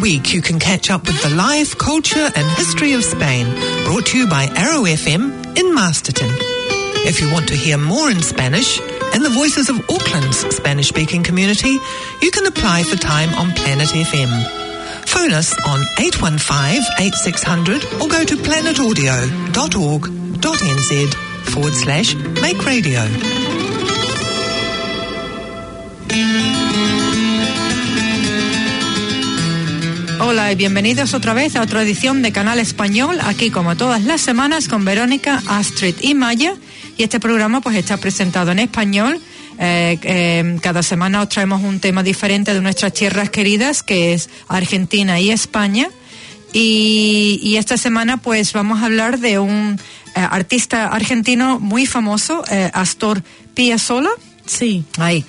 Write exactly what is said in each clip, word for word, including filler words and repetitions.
week you can catch up with the life, culture and history of Spain, brought to you by Arrow F M in Masterton. If you want to hear more in Spanish and the voices of Auckland's Spanish-speaking community, you can apply for time on Planet F M. Phone us on eight one five, eight six zero zero or go to planetaudio.org.nz forward slash make radio. Hola y bienvenidos otra vez a otra edición de Canal Español, aquí como todas las semanas con Verónica, Astrid y Maya. Y este programa pues está presentado en español. Eh, eh, cada semana os traemos un tema diferente de nuestras tierras queridas, que es Argentina y España. Y, y esta semana pues vamos a hablar de un eh, artista argentino muy famoso, eh, Astor Piazzolla. Sí. Ahí.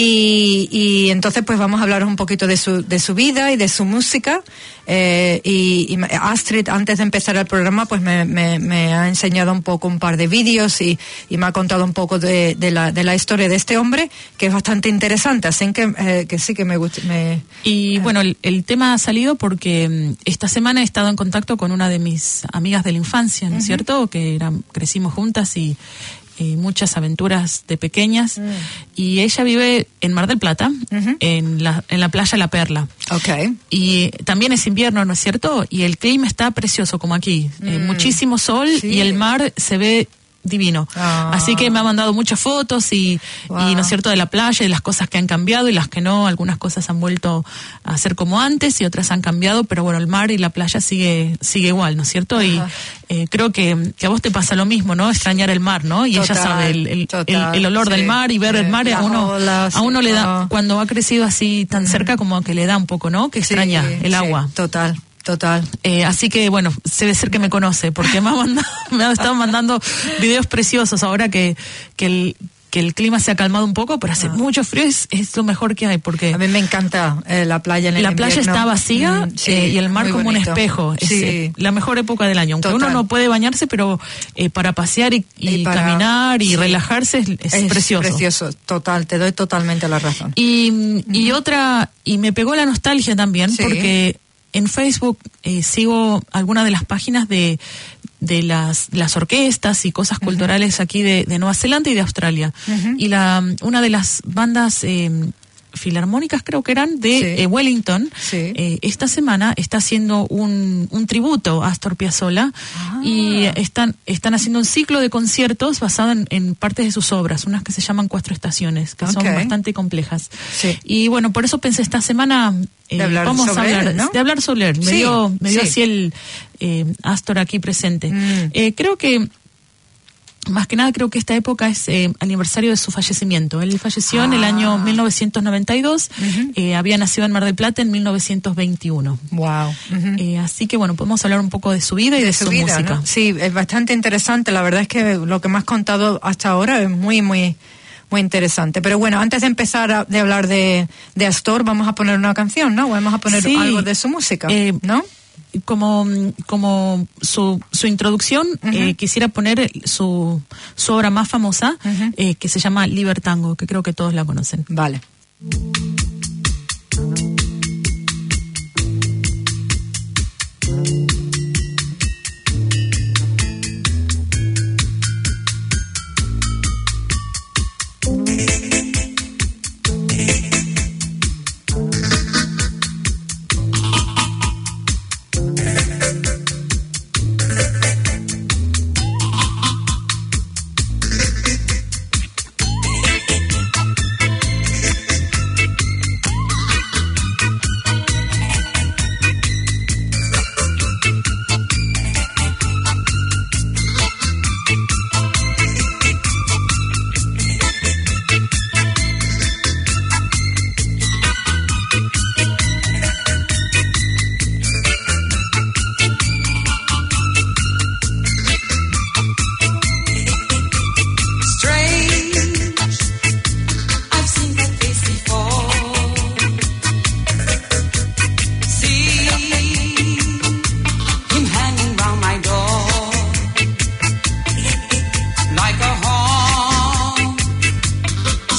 Y, y entonces pues vamos a hablar un poquito de su, de su vida y de su música. Eh, y, y Astrid, antes de empezar el programa, pues me, me, me ha enseñado un poco un par de vídeos y, y me ha contado un poco de, de, la, de la historia de este hombre, que es bastante interesante, así que, eh, que sí que me gusta. Me, y bueno, el, el tema ha salido porque esta semana he estado en contacto con una de mis amigas de la infancia, ¿no es uh-huh. cierto? Que eran, crecimos juntas y Eh, muchas aventuras de pequeñas mm. y ella vive en Mar del Plata, uh-huh. en la en la playa La Perla. Okay. Y también es invierno, ¿no es cierto? Y el clima está precioso como aquí, mm. eh, muchísimo sol sí. y el mar se ve divino. Ah. Así que me ha mandado muchas fotos y, wow. y, ¿no es cierto?, de la playa y las cosas que han cambiado y las que no. Algunas cosas han vuelto a ser como antes y otras han cambiado, pero bueno, el mar y la playa sigue sigue igual, ¿no es cierto? Ajá. Y eh, creo que, que a vos te pasa lo mismo, ¿no? Extrañar el mar, ¿no? Y total, ella sabe el, el, el, el olor sí. del mar y ver sí. el mar a uno, olas, a uno sí. le da, cuando ha crecido así tan cerca, como que le da un poco, ¿no? Que extraña sí, el sí. agua. Total. Total. Eh, así que, bueno, debe ser que me conoce, porque me ha, mandado, me ha estado mandando videos preciosos ahora que, que, el, que el clima se ha calmado un poco, pero hace ah. mucho frío, es, es lo mejor que hay, porque... A mí me encanta eh, la playa en el La invierno. playa está vacía mm, sí, eh, y el mar como bonito. Un espejo. Es sí. eh, la mejor época del año, aunque Total. Uno no puede bañarse, pero eh, para pasear y, y, y para, caminar y sí. relajarse es, es, es precioso. precioso, total, te doy totalmente la razón. Y, mm. y otra, y me pegó la nostalgia también, sí. porque... En Facebook eh, sigo algunas de las páginas de, de las, las orquestas y cosas uh-huh. culturales aquí de, de Nueva Zelanda y de Australia. Uh-huh. Y la una de las bandas eh, filarmónicas, creo que eran, de sí. eh, Wellington, sí. eh, esta semana está haciendo un, un tributo a Astor Piazzolla ah. y están, están haciendo un ciclo de conciertos basado en, en partes de sus obras, unas que se llaman Cuatro Estaciones, que okay. son bastante complejas. Sí. Y bueno, por eso pensé esta semana... Eh, de hablar vamos sobre a hablar él, ¿no? de hablar sobre él. Me sí, dio, me dio sí. así el eh, Astor aquí presente. Mm. Eh, creo que más que nada creo que esta época es eh, aniversario de su fallecimiento. Él falleció ah. en el año mil novecientos noventa y dos. Uh-huh. eh, había nacido en Mar del Plata en mil novecientos veintiuno. Wow. Uh-huh. Eh, así que bueno, podemos hablar un poco de su vida y de, de su, su vida, música. ¿No? Sí, es bastante interesante. La verdad es que lo que me has contado hasta ahora es muy, muy... muy interesante. Pero bueno, antes de empezar a, de hablar de, de Astor, vamos a poner una canción, ¿no? Vamos a poner sí. algo de su música, eh, ¿no? Como, como su, su introducción, uh-huh. eh, quisiera poner su, su obra más famosa, uh-huh. eh, que se llama Libertango, que creo que todos la conocen. Vale.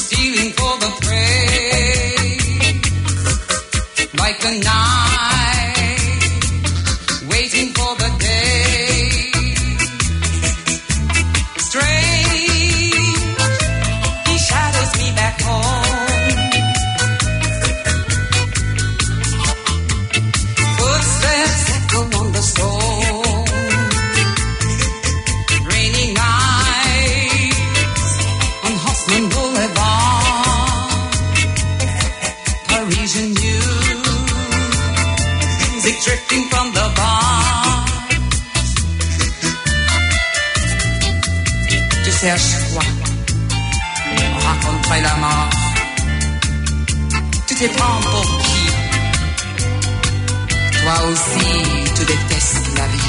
like a knife. Serge quoi? On raconterait la mort. Tu te prends pour qui? Toi aussi, tu détestes la vie.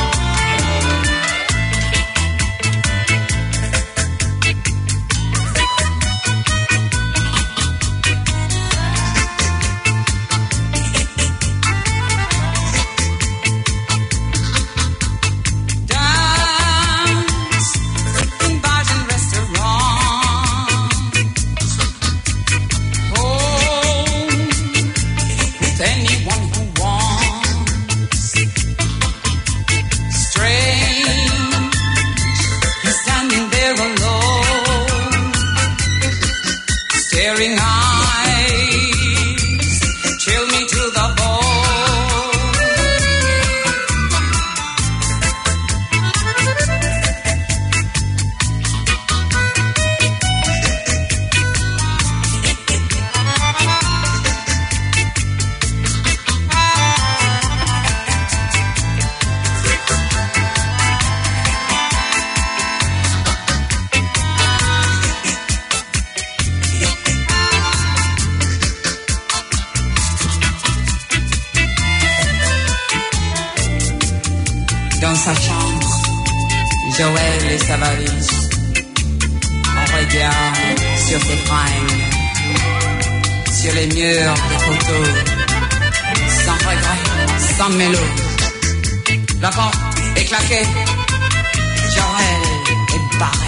Joël et sa valise. On regarde sur tes fringues, sur les murs des photos, sans regret, sans mélo. La porte est claquée, Joël est barré.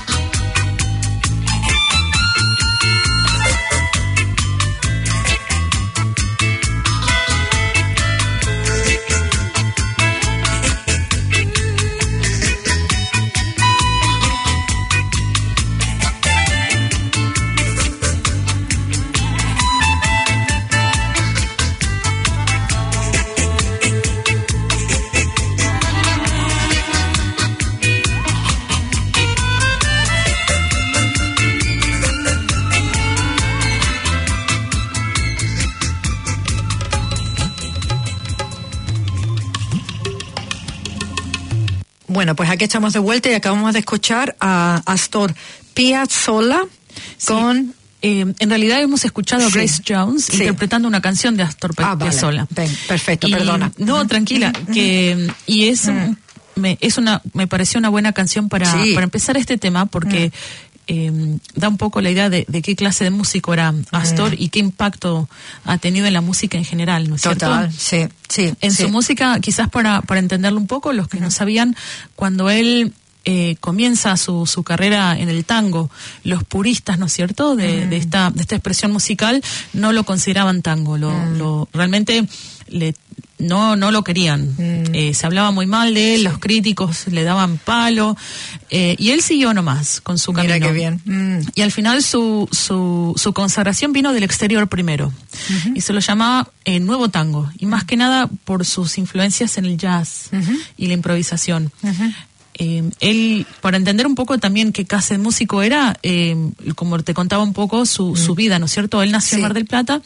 Bueno, pues aquí estamos de vuelta y acabamos de escuchar a Astor Piazzolla con... Sí. Eh, en realidad hemos escuchado a Grace sí. Jones sí. interpretando una canción de Astor ah, Piazzolla. Vale. Perfecto, y, perdona. No, tranquila, que y es mm. me es una me pareció una buena canción para sí. para empezar este tema porque mm. eh, da un poco la idea de, de qué clase de músico era Astor mm. y qué impacto ha tenido en la música en general, ¿no es cierto? Total, sí, sí. En sí. su música, quizás para para entenderlo un poco, los que mm. no sabían, cuando él Eh, comienza su, su carrera en el tango, los puristas, ¿no es cierto?, de, mm. de esta de esta expresión musical no lo consideraban tango, lo, mm. lo realmente le, no no lo querían, mm. eh, se hablaba muy mal de él, sí. los críticos le daban palo, eh, y él siguió nomás con su camino. Mira qué bien. Mm. Y al final su su su consagración vino del exterior primero, uh-huh. y se lo llamaba eh, nuevo tango, y más que nada por sus influencias en el jazz uh-huh. y la improvisación. Uh-huh. Eh, él, para entender un poco también qué clase de músico era, eh, como te contaba un poco su, mm. su vida, ¿no es cierto? Él nació sí. en Mar del Plata,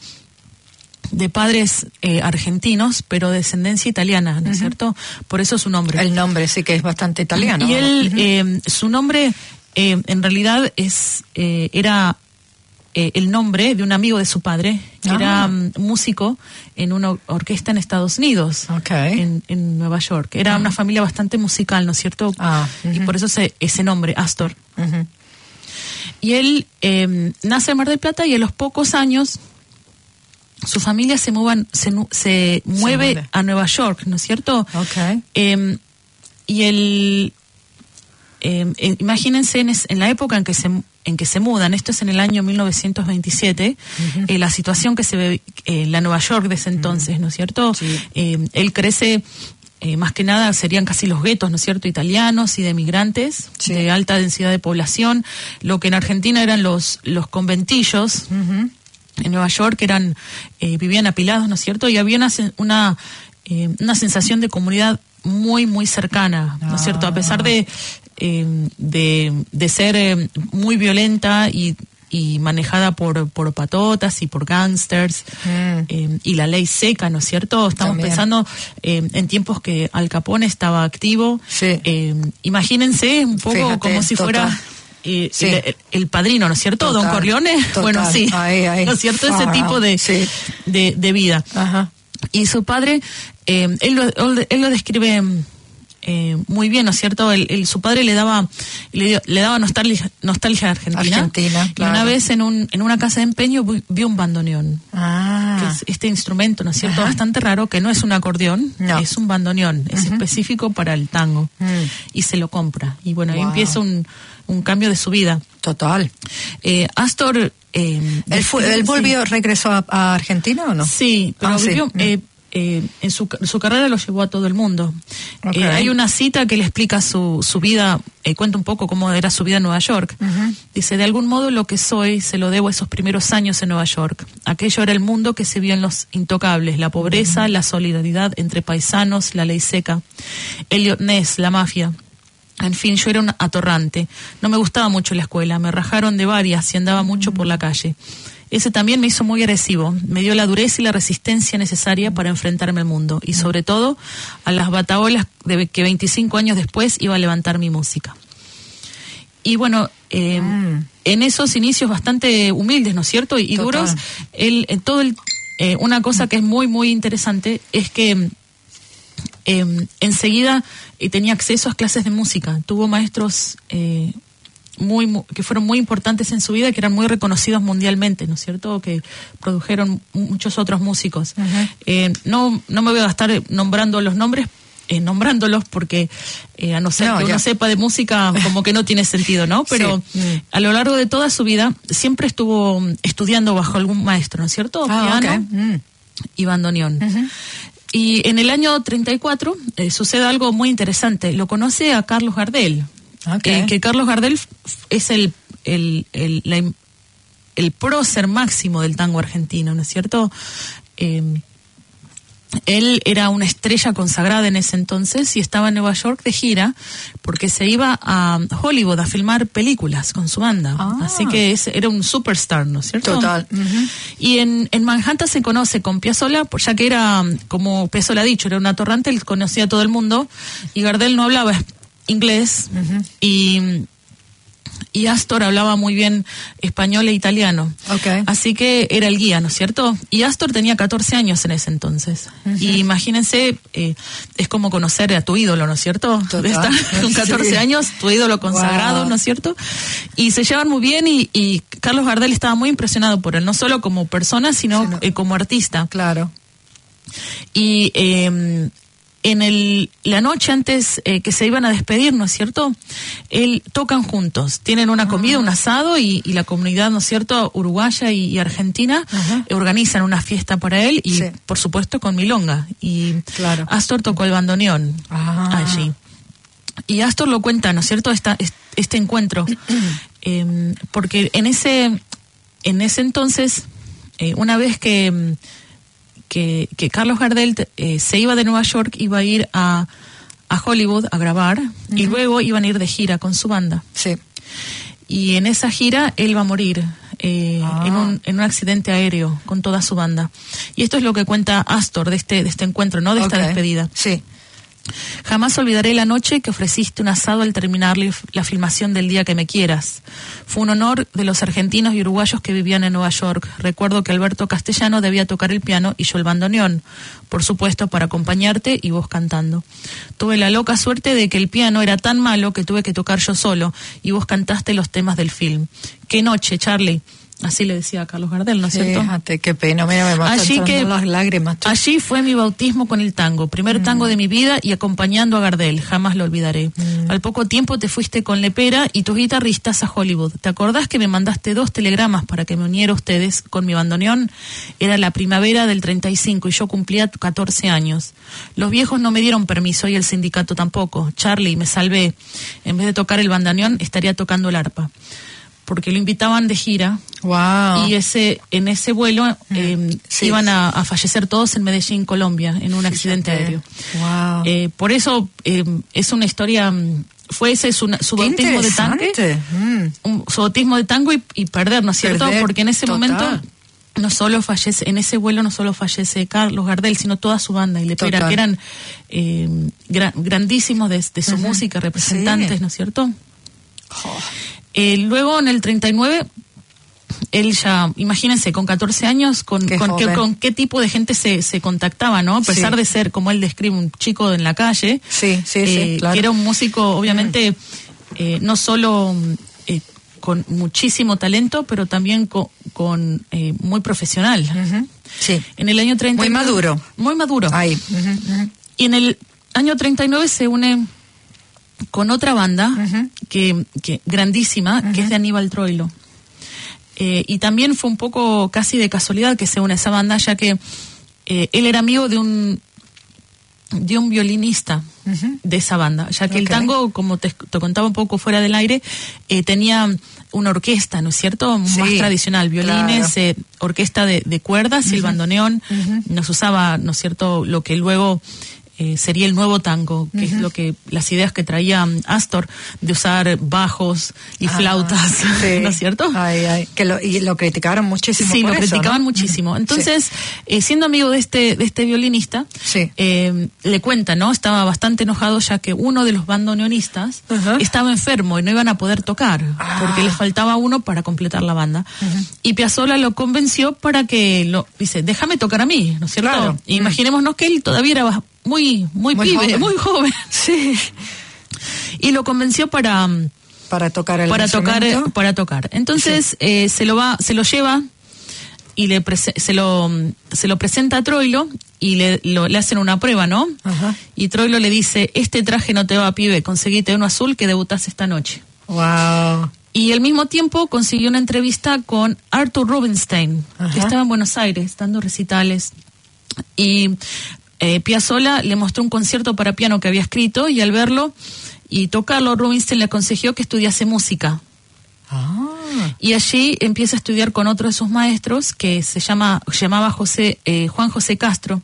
de padres eh, argentinos, pero de descendencia italiana, ¿no es uh-huh. cierto? Por eso su nombre. El nombre sí que es bastante italiano. Y él, uh-huh. eh, su nombre, eh, en realidad es eh, era eh, el nombre de un amigo de su padre, que ah. era um, músico en una orquesta en Estados Unidos, okay. en, en Nueva York. Era uh-huh. una familia bastante musical, ¿no es cierto? Ah, uh-huh. Y por eso se, ese nombre, Astor. Uh-huh. Y él eh, nace en Mar del Plata y a los pocos años su familia se, muevan, se, se, mueve se mueve a Nueva York, ¿no es cierto? Okay. Eh, y él, eh, eh, imagínense en, es, en la época en que se en que se mudan, esto es en el año mil novecientos veintisiete, uh-huh. eh, la situación que se ve en eh, la Nueva York de ese entonces, uh-huh. ¿no es cierto? Sí. Eh, él crece, eh, más que nada serían casi los guetos, ¿no es cierto?, italianos y de migrantes, sí. de alta densidad de población, lo que en Argentina eran los, los conventillos, uh-huh. en Nueva York eran, eh, vivían apilados, ¿no es cierto?, y había una, una, eh, una sensación de comunidad muy, muy cercana, ¿no es cierto?, a pesar de... Eh, de, de ser eh, muy violenta y, y manejada por, por patotas y por gángsters, mm. eh, y la ley seca, ¿no es cierto? Estamos También. pensando eh, en tiempos que Al Capone estaba activo. Sí. Eh, imagínense un poco Fíjate, como si total. fuera... Eh, sí. el, el padrino, ¿no es cierto? Total, Don Corleone, total. bueno, sí, ahí, ahí. ¿no es cierto? Ese ah, tipo de, sí. de, de vida. Ajá. Y su padre, eh, él, lo, él lo describe eh, muy bien, ¿no es cierto? El, el, su padre le daba le, le daba nostalgia, nostalgia argentina. Argentina, claro. Y una vez en un en una casa de empeño vio un bandoneón. Ah. Que es este instrumento, ¿no es cierto? Ajá. Bastante raro, que no es un acordeón, no. es un bandoneón, es uh-huh. específico para el tango. Uh-huh. Y se lo compra. Y bueno, wow. ahí empieza un... un cambio de su vida. Total. Eh, Astor... Eh, ¿Él, fue, ¿Él volvió, sí. regresó a, a Argentina o no? Sí, pero ah, vivió, sí. eh, eh, en su, su carrera lo llevó a todo el mundo. Okay. Eh, hay una cita que le explica su, su vida, eh, cuenta un poco cómo era su vida en Nueva York. Uh-huh. Dice, de algún modo lo que soy se lo debo a esos primeros años en Nueva York. Aquello era el mundo que se vio en Los Intocables, la pobreza, uh-huh. la solidaridad entre paisanos, la ley seca, Elliot Ness, la mafia. En fin, yo era un atorrante. No me gustaba mucho la escuela, me rajaron de varias y andaba mucho por la calle. Ese también me hizo muy agresivo, me dio la dureza y la resistencia necesaria para enfrentarme al mundo y sobre todo a las bataholas de que veinticinco años después iba a levantar mi música. Y bueno, eh, mm. en esos inicios bastante humildes, ¿no es cierto? Y, y duros, él, en todo el, eh, una cosa que es muy, muy interesante es que eh, enseguida eh, tenía acceso a clases de música. Tuvo maestros eh, muy, muy que fueron muy importantes en su vida, que eran muy reconocidos mundialmente, ¿no es cierto? Que produjeron muchos otros músicos. Uh-huh. Eh, no, no me voy a estar nombrando los nombres, Eh, nombrándolos porque eh, a no ser no, que ya. uno sepa de música como que no tiene sentido, ¿no? Pero sí. mm. a lo largo de toda su vida siempre estuvo estudiando bajo algún maestro, ¿no es cierto? Ah, Piano okay. mm. y bandoneón. Uh-huh. Y en el año treinta y cuatro eh, sucede algo muy interesante. Lo conoce a Carlos Gardel, okay. eh, que Carlos Gardel es el el el, la, el prócer máximo del tango argentino, ¿no es cierto? Eh, Él era una estrella consagrada en ese entonces y estaba en Nueva York de gira porque se iba a Hollywood a filmar películas con su banda. Ah. Así que es, era un superstar, ¿no es cierto? Total. Uh-huh. Y en, en Manhattan se conoce con Piazzolla, ya que era, como Piazzolla ha dicho, era un atorrante, él conocía a todo el mundo y Gardel no hablaba inglés uh-huh. y... y Astor hablaba muy bien español e italiano. Okay. Así que era el guía, ¿no es cierto? Y Astor tenía catorce años en ese entonces. Uh-huh. Y imagínense, eh, es como conocer a tu ídolo, ¿no es cierto? Estar con catorce sí. años, tu ídolo consagrado, wow. ¿no es cierto? Y se llevan muy bien y, y Carlos Gardel estaba muy impresionado por él, no solo como persona, sino sí, no. eh, como artista. Claro. Y... Eh, en el la noche antes eh, que se iban a despedir, ¿no es cierto? Él tocan juntos, tienen una comida, uh-huh. un asado y, y la comunidad, ¿no es cierto? Uruguaya y, y argentina uh-huh. organizan una fiesta para él y sí. por supuesto con milonga y claro. Astor tocó el bandoneón ah. allí. Y Astor lo cuenta, ¿no es cierto? Esta, este encuentro eh, porque en ese en ese entonces eh, una vez que Que, que Carlos Gardel eh, se iba de Nueva York, iba a ir a, a Hollywood a grabar uh-huh. y luego iban a ir de gira con su banda. Sí. Y en esa gira él va a morir eh, ah. en, un, en un accidente aéreo con toda su banda. Y esto es lo que cuenta Astor de este, de este encuentro, ¿no? De okay. esta despedida. Sí. Jamás olvidaré la noche que ofreciste un asado al terminar la filmación del Día que me quieras. Fue un honor de los argentinos y uruguayos que vivían en Nueva York. Recuerdo que Alberto Castellano debía tocar el piano y yo el bandoneón, por supuesto para acompañarte y vos cantando. Tuve la loca suerte de que el piano era tan malo que tuve que tocar yo solo y vos cantaste los temas del film. ¡Qué noche, Charlie! Así le decía a Carlos Gardel, ¿no es cierto? Fíjate, qué pena, mira, me matan allí que, las lágrimas. Tú. Allí fue mi bautismo con el tango, primer mm. tango de mi vida y acompañando a Gardel, jamás lo olvidaré. Mm. Al poco tiempo te fuiste con Lepera y tus guitarristas a Hollywood. ¿Te acordás que me mandaste dos telegramas para que me uniera a ustedes con mi bandoneón? Era la primavera del treinta y cinco y yo cumplía catorce años. Los viejos no me dieron permiso y el sindicato tampoco. Charlie, me salvé. En vez de tocar el bandoneón, estaría tocando el arpa. Porque lo invitaban de gira. Wow. Y ese en ese vuelo eh, sí. iban a, a fallecer todos en Medellín, Colombia, en un accidente Fíjate. aéreo. Wow. Eh, por eso eh, es una historia fue ese su, su bautismo de tango, mm. un, su bautismo de tango y, y perder, ¿no es cierto? Perder, porque en ese total. momento no solo fallece, en ese vuelo no solo fallece Carlos Gardel, sino toda su banda y Lepera, que eran eh, gra, grandísimos de, de su uh-huh. música, representantes, sí. ¿no es cierto? Oh. Eh, luego en el treinta y nueve, él ya, imagínense, con catorce años, con qué, con, qué, con qué tipo de gente se, se contactaba, ¿no? A pesar sí. de ser, como él describe, un chico en la calle, sí, sí, eh, sí, claro. que era un músico, obviamente, uh-huh. eh, no solo eh, con muchísimo talento, pero también con, con eh, muy profesional. Uh-huh. Sí. En el año treinta y nueve, muy maduro. Muy maduro. Ahí. Uh-huh, uh-huh. Y en el año treinta y nueve se une con otra banda, uh-huh. que, que grandísima, uh-huh. que es de Aníbal Troilo. Eh, y también fue un poco casi de casualidad que se une esa banda, ya que eh, él era amigo de un de un violinista uh-huh. de esa banda, ya que okay. el tango, como te, te contaba un poco fuera del aire, eh, tenía una orquesta, ¿no es cierto? Sí, más tradicional, violines, claro. eh, orquesta de, de cuerdas uh-huh. y el bandoneón, uh-huh. nos usaba, ¿no es cierto?, lo que luego Eh, sería el nuevo tango, que uh-huh. es lo que las ideas que traía Astor de usar bajos y ah, flautas, sí. ¿no es cierto? Ay, ay. Que lo, y lo criticaron muchísimo. Sí, por lo eso, criticaban ¿no? muchísimo. Entonces, sí. eh, siendo amigo de este de este violinista, sí. eh, le cuenta, ¿no? Estaba bastante enojado ya que uno de los bandoneonistas uh-huh. estaba enfermo y no iban a poder tocar ah. porque les faltaba uno para completar la banda. Uh-huh. Y Piazzolla lo convenció para que lo dice, déjame tocar a mí, ¿no es cierto? Claro. Y imaginémonos que él todavía era muy muy, muy pibe, joven. muy joven. Sí. Y lo convenció para para tocar el para tocar para tocar. Entonces sí. eh, se lo va se lo lleva y le prese- se lo se lo presenta a Troilo y le lo, le hacen una prueba, ¿no? Ajá. Y Troilo le dice, "Este traje no te va, pibe, conseguite uno azul que debutás esta noche." Wow. Y al mismo tiempo consiguió una entrevista con Arthur Rubinstein, Ajá. que estaba en Buenos Aires dando recitales. Y Eh, Piazzolla le mostró un concierto para piano que había escrito y al verlo y tocarlo, Rubinstein le aconsejó que estudiase música. Ah. Y allí empieza a estudiar con otro de sus maestros que se llama llamaba José eh, Juan José Castro,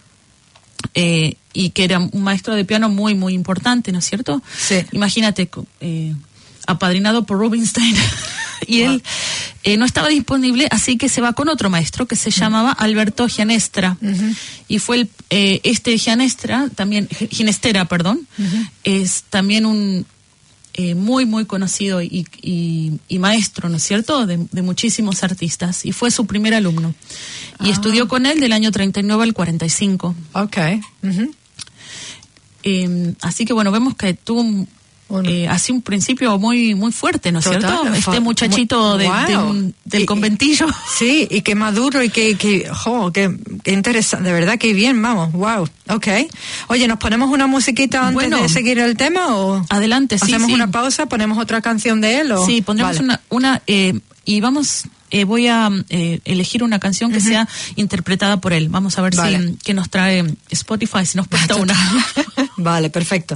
eh, y que era un maestro de piano muy, muy importante, ¿no es cierto? Sí. Imagínate, eh, apadrinado por Rubinstein. Y él eh, no estaba disponible, así que se va con otro maestro que se llamaba Alberto Gianestra. Uh-huh. Y fue el, eh, este Gianestra, también, Ginestera, perdón, uh-huh. es también un eh, muy, muy conocido y, y, y maestro, ¿no es cierto?, de, de muchísimos artistas. Y fue su primer alumno. Y ah. estudió con él del año treinta y nueve al cuarenta y cinco. Ok. Uh-huh. Eh, así que, bueno, vemos que tuvo un... Bueno. Eh, así un principio muy muy fuerte, ¿no es Total, cierto? Este muchachito de, wow. de un, del y, conventillo. Sí, y qué maduro y qué, qué, jo, qué, qué interesante, de verdad que bien, vamos, wow, ok. Oye, ¿nos ponemos una musiquita antes bueno, de seguir el tema o adelante, sí, hacemos sí. una pausa, ponemos otra canción de él? O? Sí, pondremos vale. una, una eh, y vamos, eh, voy a eh, elegir una canción que uh-huh. sea interpretada por él. Vamos a ver vale. si que nos trae Spotify, si nos presta una. Vale, perfecto.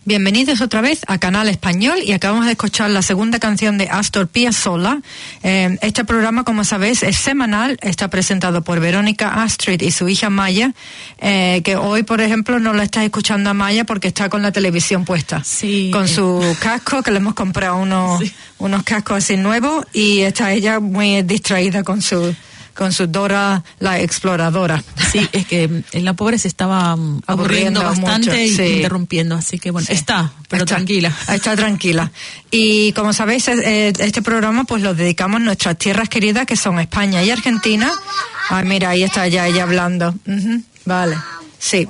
Bienvenidos otra vez a Canal Español y acabamos de escuchar la segunda canción de Astor Piazzolla. Eh, este programa, como sabéis, es semanal, está presentado por Verónica Astrid y su hija Maya, eh, que hoy, por ejemplo, no la estás escuchando a Maya porque está con la televisión puesta. Sí. Con su casco, que le hemos comprado unos, sí. unos cascos así nuevos, y está ella muy distraída con su... con su Dora la Exploradora. Sí, es que la pobre se estaba um, aburriendo, aburriendo bastante mucho, y sí. interrumpiendo, así que bueno, sí. está, pero está, tranquila. Está tranquila. Y como sabéis, este programa pues lo dedicamos a nuestras tierras queridas, que son España y Argentina. Ay, mira, ahí está ya ella hablando. Uh-huh. Vale, sí.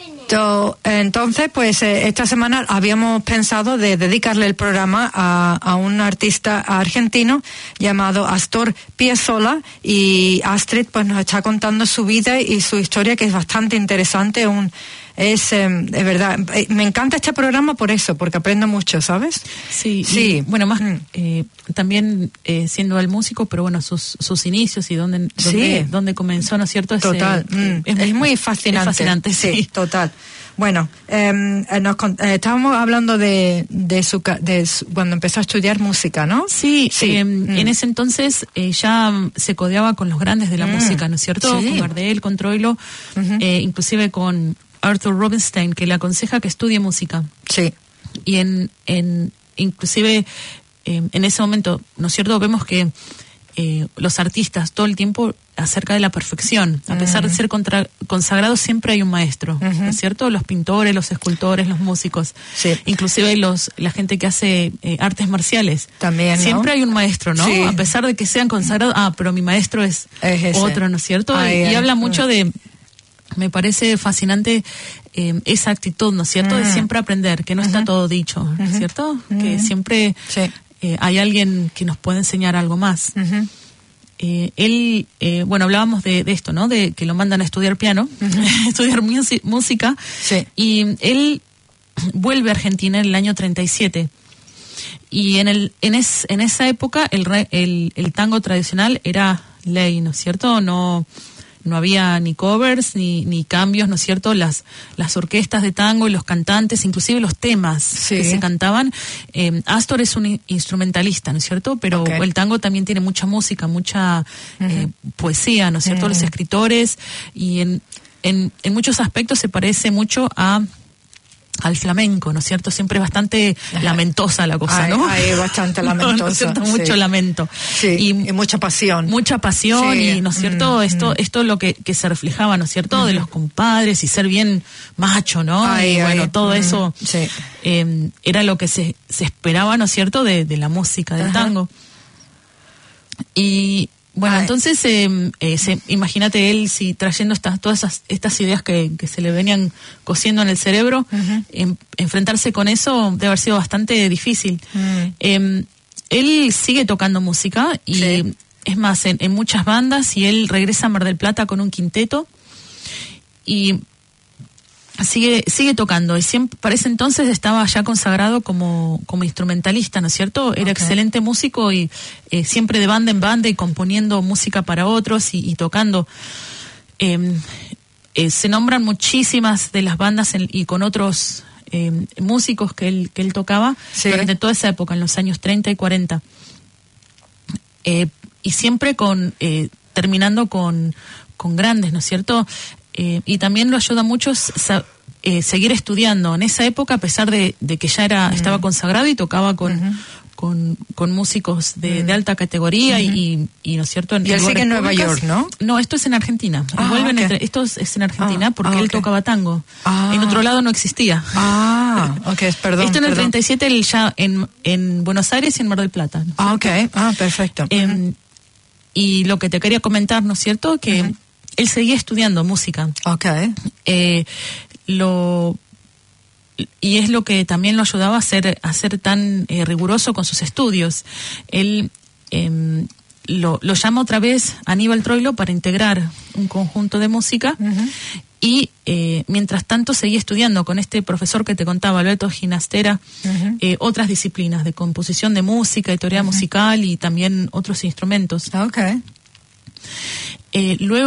Entonces, pues esta semana habíamos pensado de dedicarle el programa a, a un artista argentino llamado Astor Piazzolla, y Astrid pues nos está contando su vida y su historia, que es bastante interesante. Un, es, eh, de verdad, eh, me encanta este programa por eso, porque aprendo mucho, ¿sabes? Sí, sí. Y, bueno, más mm. eh, también eh, siendo el músico, pero bueno, sus sus inicios y dónde, dónde, sí. dónde comenzó, ¿no es cierto? Total, es, eh, mm. es, es muy fascinante. Es fascinante, sí. sí, total. Bueno, eh, nos, eh, estábamos hablando de, de, su, de su, cuando empezó a estudiar música, ¿no? Sí, sí. Eh, mm. en ese entonces eh, ya se codeaba con los grandes de la mm. música, ¿no es cierto? Sí. Con Gardel, con Troilo, uh-huh. eh, inclusive con Arthur Rubinstein, que le aconseja que estudie música. Sí. Y en, en inclusive eh, en ese momento, ¿no es cierto? Vemos que eh, los artistas todo el tiempo acerca de la perfección, a pesar uh-huh. de ser contra, consagrados, siempre hay un maestro, uh-huh. ¿no es cierto? Los pintores, los escultores, los músicos, sí. inclusive los la gente que hace eh, artes marciales, también, ¿no? Siempre hay un maestro, ¿no? Sí. A pesar de que sean consagrados, ah, pero mi maestro es, es otro, ¿no es cierto? Ay, y, ay, y habla mucho uh-huh. de, me parece fascinante eh, esa actitud, ¿no es cierto? Uh-huh. De siempre aprender, que no uh-huh. está todo dicho, ¿no es uh-huh. cierto? Uh-huh. Que siempre sí. eh, hay alguien que nos puede enseñar algo más. Uh-huh. Eh, él, eh, bueno, hablábamos de, de esto, ¿no? De que lo mandan a estudiar piano, uh-huh. estudiar music, música, sí. y él vuelve a Argentina en el año treinta y siete. Y en el en es en esa época el, re, el el tango tradicional era ley, ¿no es cierto? No no había ni covers ni ni cambios, ¿no es cierto? Las las orquestas de tango y los cantantes, inclusive los temas sí. que se cantaban. Eh, Astor es un instrumentalista, ¿no es cierto? Pero okay. el tango también tiene mucha música, mucha uh-huh. eh, poesía, ¿no es cierto? Uh-huh. Los escritores, y en, en en muchos aspectos se parece mucho a al flamenco, ¿no es cierto? Siempre es bastante lamentosa la cosa, ay, ¿no? Ay, bastante lamentosa. ¿No es cierto? Mucho sí. lamento. Sí, y, y mucha pasión. Mucha pasión, sí. y, ¿no es cierto? Mm, esto, mm. esto es lo que, que se reflejaba, ¿no es cierto? Mm. De los compadres y ser bien macho, ¿no? Ay, y bueno, ay, todo mm. eso sí. eh, era lo que se, se esperaba, ¿no es cierto? De, de la música, del Ajá. tango. Y bueno, Ay. entonces, eh, eh, se, imagínate él si trayendo estas, todas esas, estas ideas que, que se le venían cosiendo en el cerebro, uh-huh. en, enfrentarse con eso debe haber sido bastante difícil. Uh-huh. Eh, él sigue tocando música y sí. es más, en, en muchas bandas, y él regresa a Mar del Plata con un quinteto y sigue sigue tocando, y siempre para ese entonces estaba ya consagrado como como instrumentalista, ¿no es cierto? Era okay. excelente músico y eh, siempre de banda en banda y componiendo música para otros y, y tocando. Eh, eh, se nombran muchísimas de las bandas en, y con otros eh, músicos que él que él tocaba sí. durante toda esa época, en los años treinta y cuarenta. Eh, y siempre con eh, terminando con con grandes, ¿no es cierto? Eh, y también lo ayuda mucho sa- eh, seguir estudiando en esa época, a pesar de, de que ya era uh-huh. estaba consagrado y tocaba con uh-huh. con, con músicos de, uh-huh. de alta categoría uh-huh. y, y, ¿no es cierto? En, y él sigue en Nueva York, ¿no? No, esto es en Argentina. Ah, Vuelven okay. entre, esto es, es en Argentina ah, porque ah, él okay. tocaba tango. Ah. En otro lado no existía. Ah, ok, perdón. Esto en el perdón. treinta y siete, él ya en, en Buenos Aires y en Mar del Plata, ¿no? Ah, ok. Ah, perfecto. Eh, uh-huh. Y lo que te quería comentar, ¿no es cierto? Que uh-huh. él seguía estudiando música. Okay. Eh, lo y es lo que también lo ayudaba a ser a ser tan eh, riguroso con sus estudios. Él eh, lo, lo llama otra vez Aníbal Troilo para integrar un conjunto de música uh-huh. y eh, mientras tanto seguía estudiando con este profesor que te contaba, Alberto Ginastera, uh-huh. eh, otras disciplinas de composición de música y teoría uh-huh. musical y también otros instrumentos. Okay. Eh, luego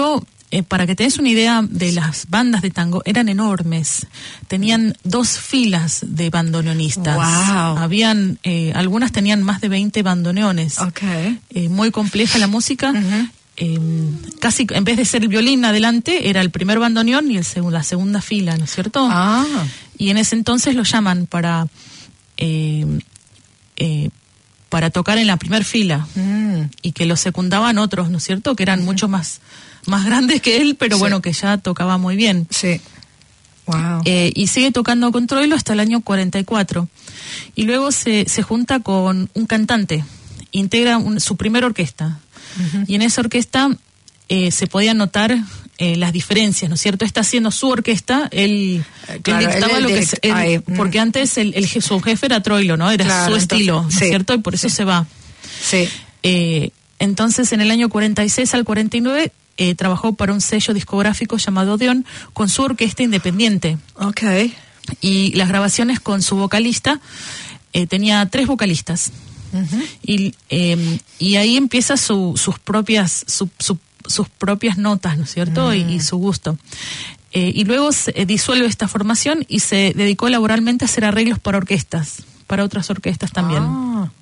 eh, para que te des una idea de las bandas de tango, eran enormes. Tenían dos filas de bandoneonistas. Wow. Habían, eh, algunas tenían más de veinte bandoneones. Okay. Eh, muy compleja la música. Uh-huh. Eh, casi en vez de ser el violín adelante, era el primer bandoneón y el seg- la segunda fila, ¿no es cierto? Ah. Y en ese entonces lo llaman para eh, eh, para tocar en la primer fila Mm. y que lo secundaban otros, ¿no es cierto? Que eran uh-huh. mucho más más grandes que él, pero sí. bueno, que ya tocaba muy bien. Sí. Wow. Eh, y sigue tocando con Troilo hasta el año cuarenta y cuatro. Y luego se, se junta con un cantante, integra un, su primera orquesta. Uh-huh. Y en esa orquesta eh, se podían notar eh, las diferencias, ¿no es cierto? Está haciendo su orquesta, él, eh, claro, él dictaba él, lo que... Se, él, ay, porque mm. antes el, el, su jefe era Troilo, ¿no? Era claro, su entonces, estilo, ¿no es sí, cierto? Y por eso sí. se va. Sí. Eh, entonces, en el año cuarenta y seis al cuarenta y nueve... Eh, trabajó para un sello discográfico llamado Odeón con su orquesta independiente. Okay. Y las grabaciones con su vocalista, eh, tenía tres vocalistas. Uh-huh. Y, eh, y ahí empieza su, sus propias su, su, sus propias notas, ¿no es cierto? Uh-huh. Y, y su gusto. Eh, y luego se eh, disuelve esta formación y se dedicó laboralmente a hacer arreglos para orquestas, para otras orquestas también. Ah.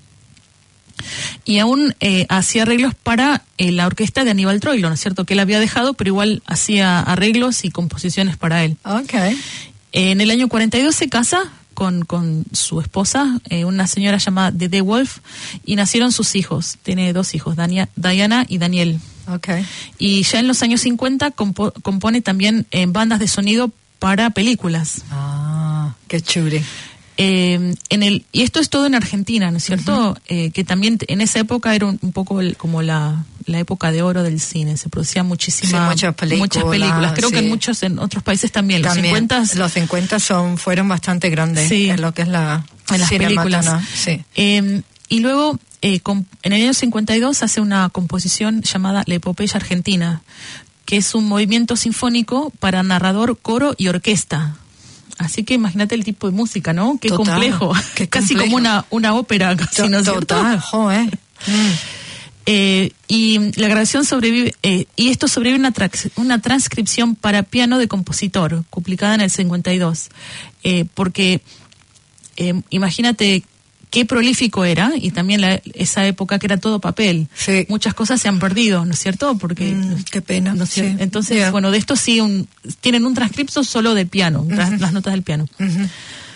Y aún eh, hacía arreglos para eh, la orquesta de Aníbal Troilo, ¿no es cierto? Que él había dejado, pero igual hacía arreglos y composiciones para él. Okay. Eh, en el año cuarenta y dos se casa con, con su esposa, eh, una señora llamada Dede Wolf, y nacieron sus hijos. Tiene dos hijos, Dania, Diana y Daniel. Okay. Y ya en los años cincuenta compo, compone también eh, bandas de sonido para películas. Ah, qué churi. Eh, en el y esto es todo en Argentina, ¿no es cierto? Uh-huh. Eh, que también en esa época era un, un poco el, como la, la época de oro del cine, se producían muchísimas sí, muchas películas, muchas películas. Creo sí. que en muchos en otros países también. también. Los cincuenta los cincuenta son fueron bastante grandes sí, en lo que es la en las películas. Sí. Eh, y luego eh, con, en el año cincuenta y dos hace una composición llamada La Epopeya Argentina, que es un movimiento sinfónico para narrador, coro y orquesta. Así que imagínate el tipo de música, ¿no? Qué total, complejo. Qué casi complejo. como una, una ópera, casi, ¿no es cierto? Total, joder. Mm. Eh, y la grabación sobrevive, eh, y esto sobrevive una, tra- una transcripción para piano de compositor, publicada en el cincuenta y dos. Eh, porque, eh, imagínate qué prolífico era, y también la, esa época que era todo papel. Sí. Muchas cosas se han perdido, ¿no es cierto? Porque mm, qué pena. ¿no es sí. Entonces, yeah. bueno, de esto sí un, tienen un transcripto solo de piano, uh-huh. las, las notas del piano. Uh-huh.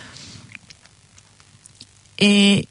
Eh,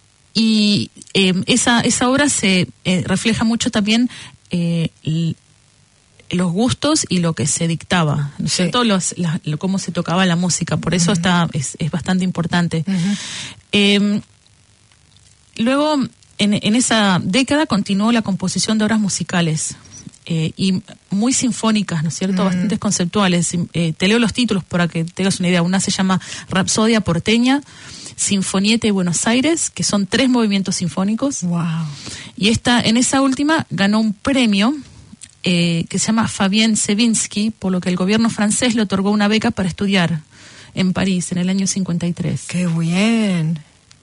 y eh, esa, esa obra se eh, refleja mucho también eh, l- los gustos y lo que se dictaba, ¿no es sí. cierto? Los, la, lo, cómo se tocaba la música, por eso uh-huh. está es, es bastante importante. Uh-huh. Eh, luego, en, en esa década continuó la composición de obras musicales eh, y muy sinfónicas, ¿no es cierto? Uh-huh. Bastantes conceptuales. Eh, te leo los títulos para que tengas una idea. Una se llama Rapsodia Porteña, Sinfonieta de Buenos Aires, que son tres movimientos sinfónicos. Wow. Y esta, en esa última ganó un premio eh, que se llama Fabien Sevinsky, por lo que el gobierno francés le otorgó una beca para estudiar en París en el año cincuenta y tres. ¡Qué bien!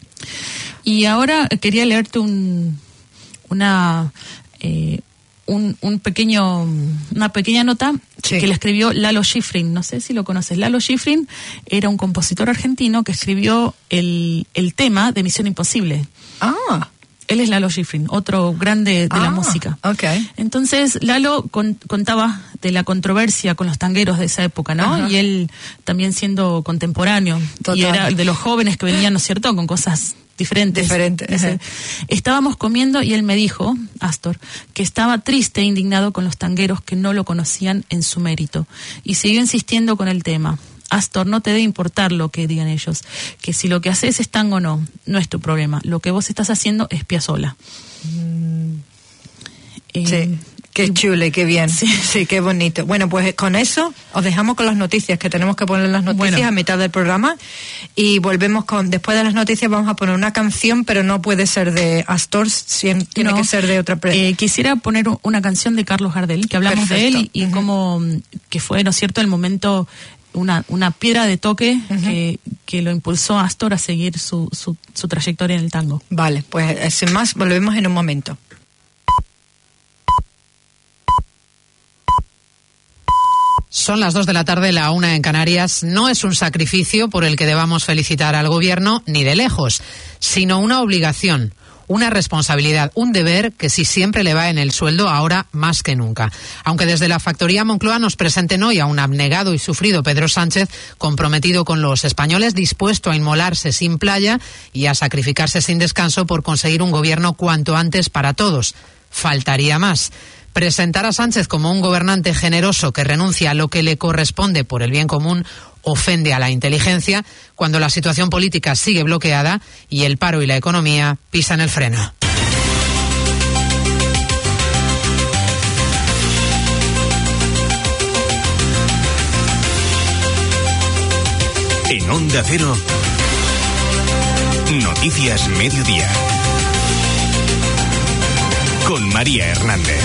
Y ahora quería leerte un una eh, un, un pequeño una pequeña nota sí. que le escribió Lalo Schifrin. No sé si lo conoces. Lalo Schifrin era un compositor argentino que escribió el, el tema de Misión Imposible. Ah. Él es Lalo Schifrin, otro grande de ah, la música. Okay. Entonces, Lalo con, contaba de la controversia con los tangueros de esa época, ¿no? Ajá. Y él también siendo contemporáneo. Total. Y era de los jóvenes que venían, ¿no es cierto?, con cosas diferentes. Diferentes. Dice, estábamos comiendo y él me dijo, Astor, que estaba triste e indignado con los tangueros que no lo conocían en su mérito. Y siguió insistiendo con el tema. Astor, no te debe importar lo que digan ellos, que si lo que haces es tango o no, no es tu problema. Lo que vos estás haciendo es Piazzolla. Mm. Eh, sí, qué chulo y qué bien. Sí. sí, qué bonito. Bueno, pues con eso os dejamos con las noticias, que tenemos que poner las noticias bueno. a mitad del programa, y volvemos con, después de las noticias vamos a poner una canción, pero no puede ser de Astor, tiene no, que ser de otra persona. Eh, quisiera poner una canción de Carlos Gardel, que hablamos Perfecto. de él y uh-huh. cómo, que fue, ¿no es cierto?, el momento... Una, una piedra de toque uh-huh. que, que lo impulsó a Astor a seguir su, su, su trayectoria en el tango. Vale, pues sin más, volvemos en un momento. Son las dos de la tarde, la una en Canarias. No es un sacrificio por el que debamos felicitar al Gobierno, ni de lejos, sino una obligación, una responsabilidad, un deber que sí siempre le va en el sueldo, ahora más que nunca. Aunque desde la factoría Moncloa nos presenten hoy a un abnegado y sufrido Pedro Sánchez, comprometido con los españoles, dispuesto a inmolarse sin playa y a sacrificarse sin descanso por conseguir un gobierno cuanto antes para todos. Faltaría más. Presentar a Sánchez como un gobernante generoso que renuncia a lo que le corresponde por el bien común ofende a la inteligencia cuando la situación política sigue bloqueada y el paro y la economía pisan el freno. En Onda Cero, Noticias Mediodía, con María Hernández.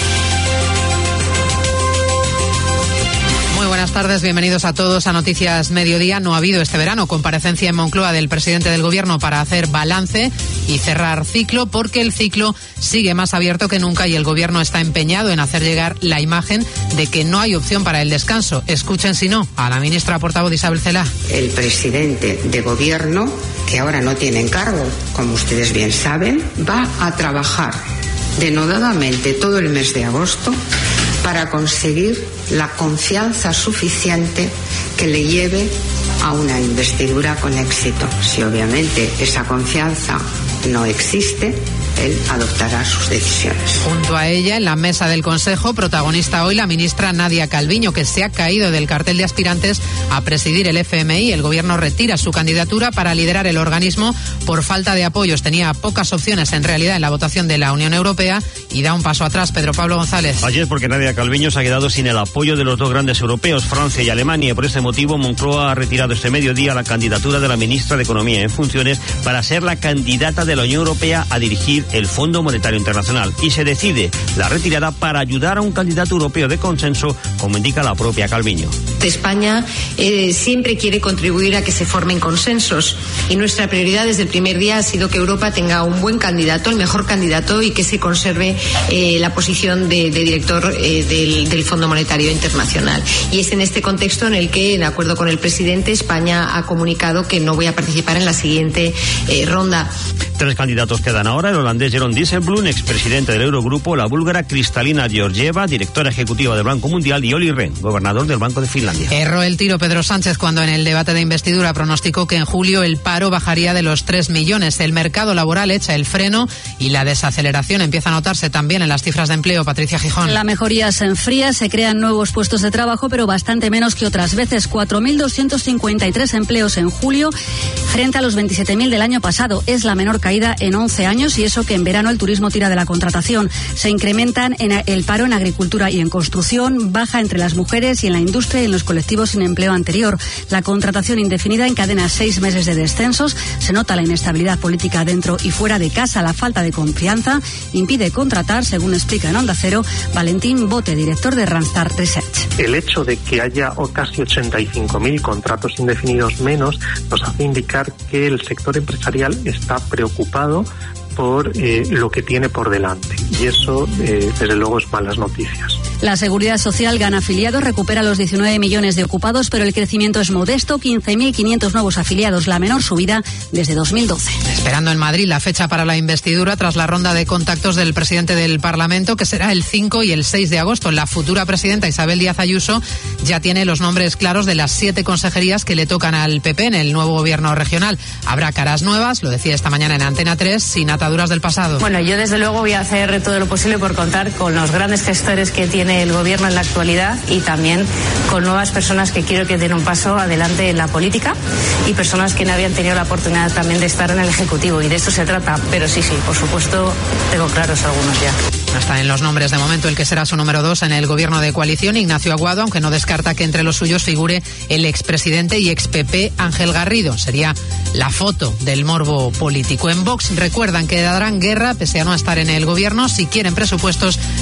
Muy buenas tardes, bienvenidos a todos a Noticias Mediodía. No ha habido este verano comparecencia en Moncloa del presidente del Gobierno para hacer balance y cerrar ciclo, porque el ciclo sigue más abierto que nunca y el Gobierno está empeñado en hacer llegar la imagen de que no hay opción para el descanso. Escuchen, si no, a la ministra portavoz Isabel Celaá. El presidente de Gobierno, que ahora no tiene encargo, como ustedes bien saben, va a trabajar denodadamente todo el mes de agosto para conseguir la confianza suficiente que le lleve a una investidura con éxito. Si obviamente esa confianza no existe, él adoptará sus decisiones. Junto a ella, en la mesa del Consejo, protagonista hoy la ministra Nadia Calviño, que se ha caído del cartel de aspirantes a presidir el F M I. El Gobierno retira su candidatura para liderar el organismo por falta de apoyos. Tenía pocas opciones en realidad en la votación de la Unión Europea y da un paso atrás. Pedro Pablo González. Ayer, porque Nadia Calviño se ha quedado sin el apoyo de los dos grandes europeos, Francia y Alemania, y por este motivo Moncloa ha retirado este mediodía la candidatura de la ministra de Economía en funciones para ser la candidata de la Unión Europea a dirigir el Fondo Monetario Internacional, y se decide la retirada para ayudar a un candidato europeo de consenso, como indica la propia Calviño. España eh, siempre quiere contribuir a que se formen consensos, y nuestra prioridad desde el primer día ha sido que Europa tenga un buen candidato, el mejor candidato, y que se conserve eh, la posición de, de director eh, del, del Fondo Monetario Internacional. Y es en este contexto en el que, de acuerdo con el presidente, España ha comunicado que no voy a participar en la siguiente eh, ronda. Tres candidatos quedan ahora: el holandés Jeroen Dijsselbloem, expresidente del Eurogrupo; la búlgara Kristalina Georgieva, directora ejecutiva del Banco Mundial; y Olli Rehn, gobernador del Banco de Finlandia. Erró el tiro Pedro Sánchez cuando en el debate de investidura pronosticó que en julio el paro bajaría de los tres millones. El mercado laboral echa el freno y la desaceleración empieza a notarse también en las cifras de empleo. Patricia Gijón. La mejoría se enfría, se crean nuevos puestos de trabajo, pero bastante menos que otras veces. cuatro mil doscientos cincuenta y tres empleos en julio frente a los veintisiete mil del año pasado. Es la menor caída en once años, y eso que en verano el turismo tira de la contratación. Se incrementan en el paro en agricultura y en construcción, baja entre las mujeres y en la industria y en los colectivos sin empleo anterior. La contratación indefinida encadena seis meses de descensos. Se nota la inestabilidad política dentro y fuera de casa. La falta de confianza impide contratar, según explica en Onda Cero Valentín Bote, director de Randstad Research. El hecho de que haya casi ochenta y cinco mil contratos indefinidos menos nos hace indicar que el sector empresarial está preocupado por eh, lo que tiene por delante, y eso eh, desde luego es malas noticias. La Seguridad Social gana afiliados, recupera los diecinueve millones de ocupados, pero el crecimiento es modesto, quince mil quinientos nuevos afiliados, la menor subida desde dos mil doce. Esperando en Madrid la fecha para la investidura tras la ronda de contactos del presidente del Parlamento, que será el cinco y el seis de agosto. La futura presidenta Isabel Díaz Ayuso ya tiene los nombres claros de las siete consejerías que le tocan al P P en el nuevo gobierno regional. Habrá caras nuevas, lo decía esta mañana en Antena tres, sin ataduras del pasado. Bueno, yo desde luego voy a hacer todo lo posible por contar con los grandes gestores que tiene el gobierno en la actualidad, y también con nuevas personas que quiero que den un paso adelante en la política, y personas que no habían tenido la oportunidad también de estar en el Ejecutivo, y de esto se trata. Pero sí, sí, por supuesto, tengo claros algunos ya. Está en los nombres de momento el que será su número dos en el gobierno de coalición, Ignacio Aguado, aunque no descarta que entre los suyos figure el expresidente y ex P P Ángel Garrido. Sería la foto del morbo político. En Vox recuerdan que darán guerra pese a no estar en el gobierno. Si quieren presupuestos,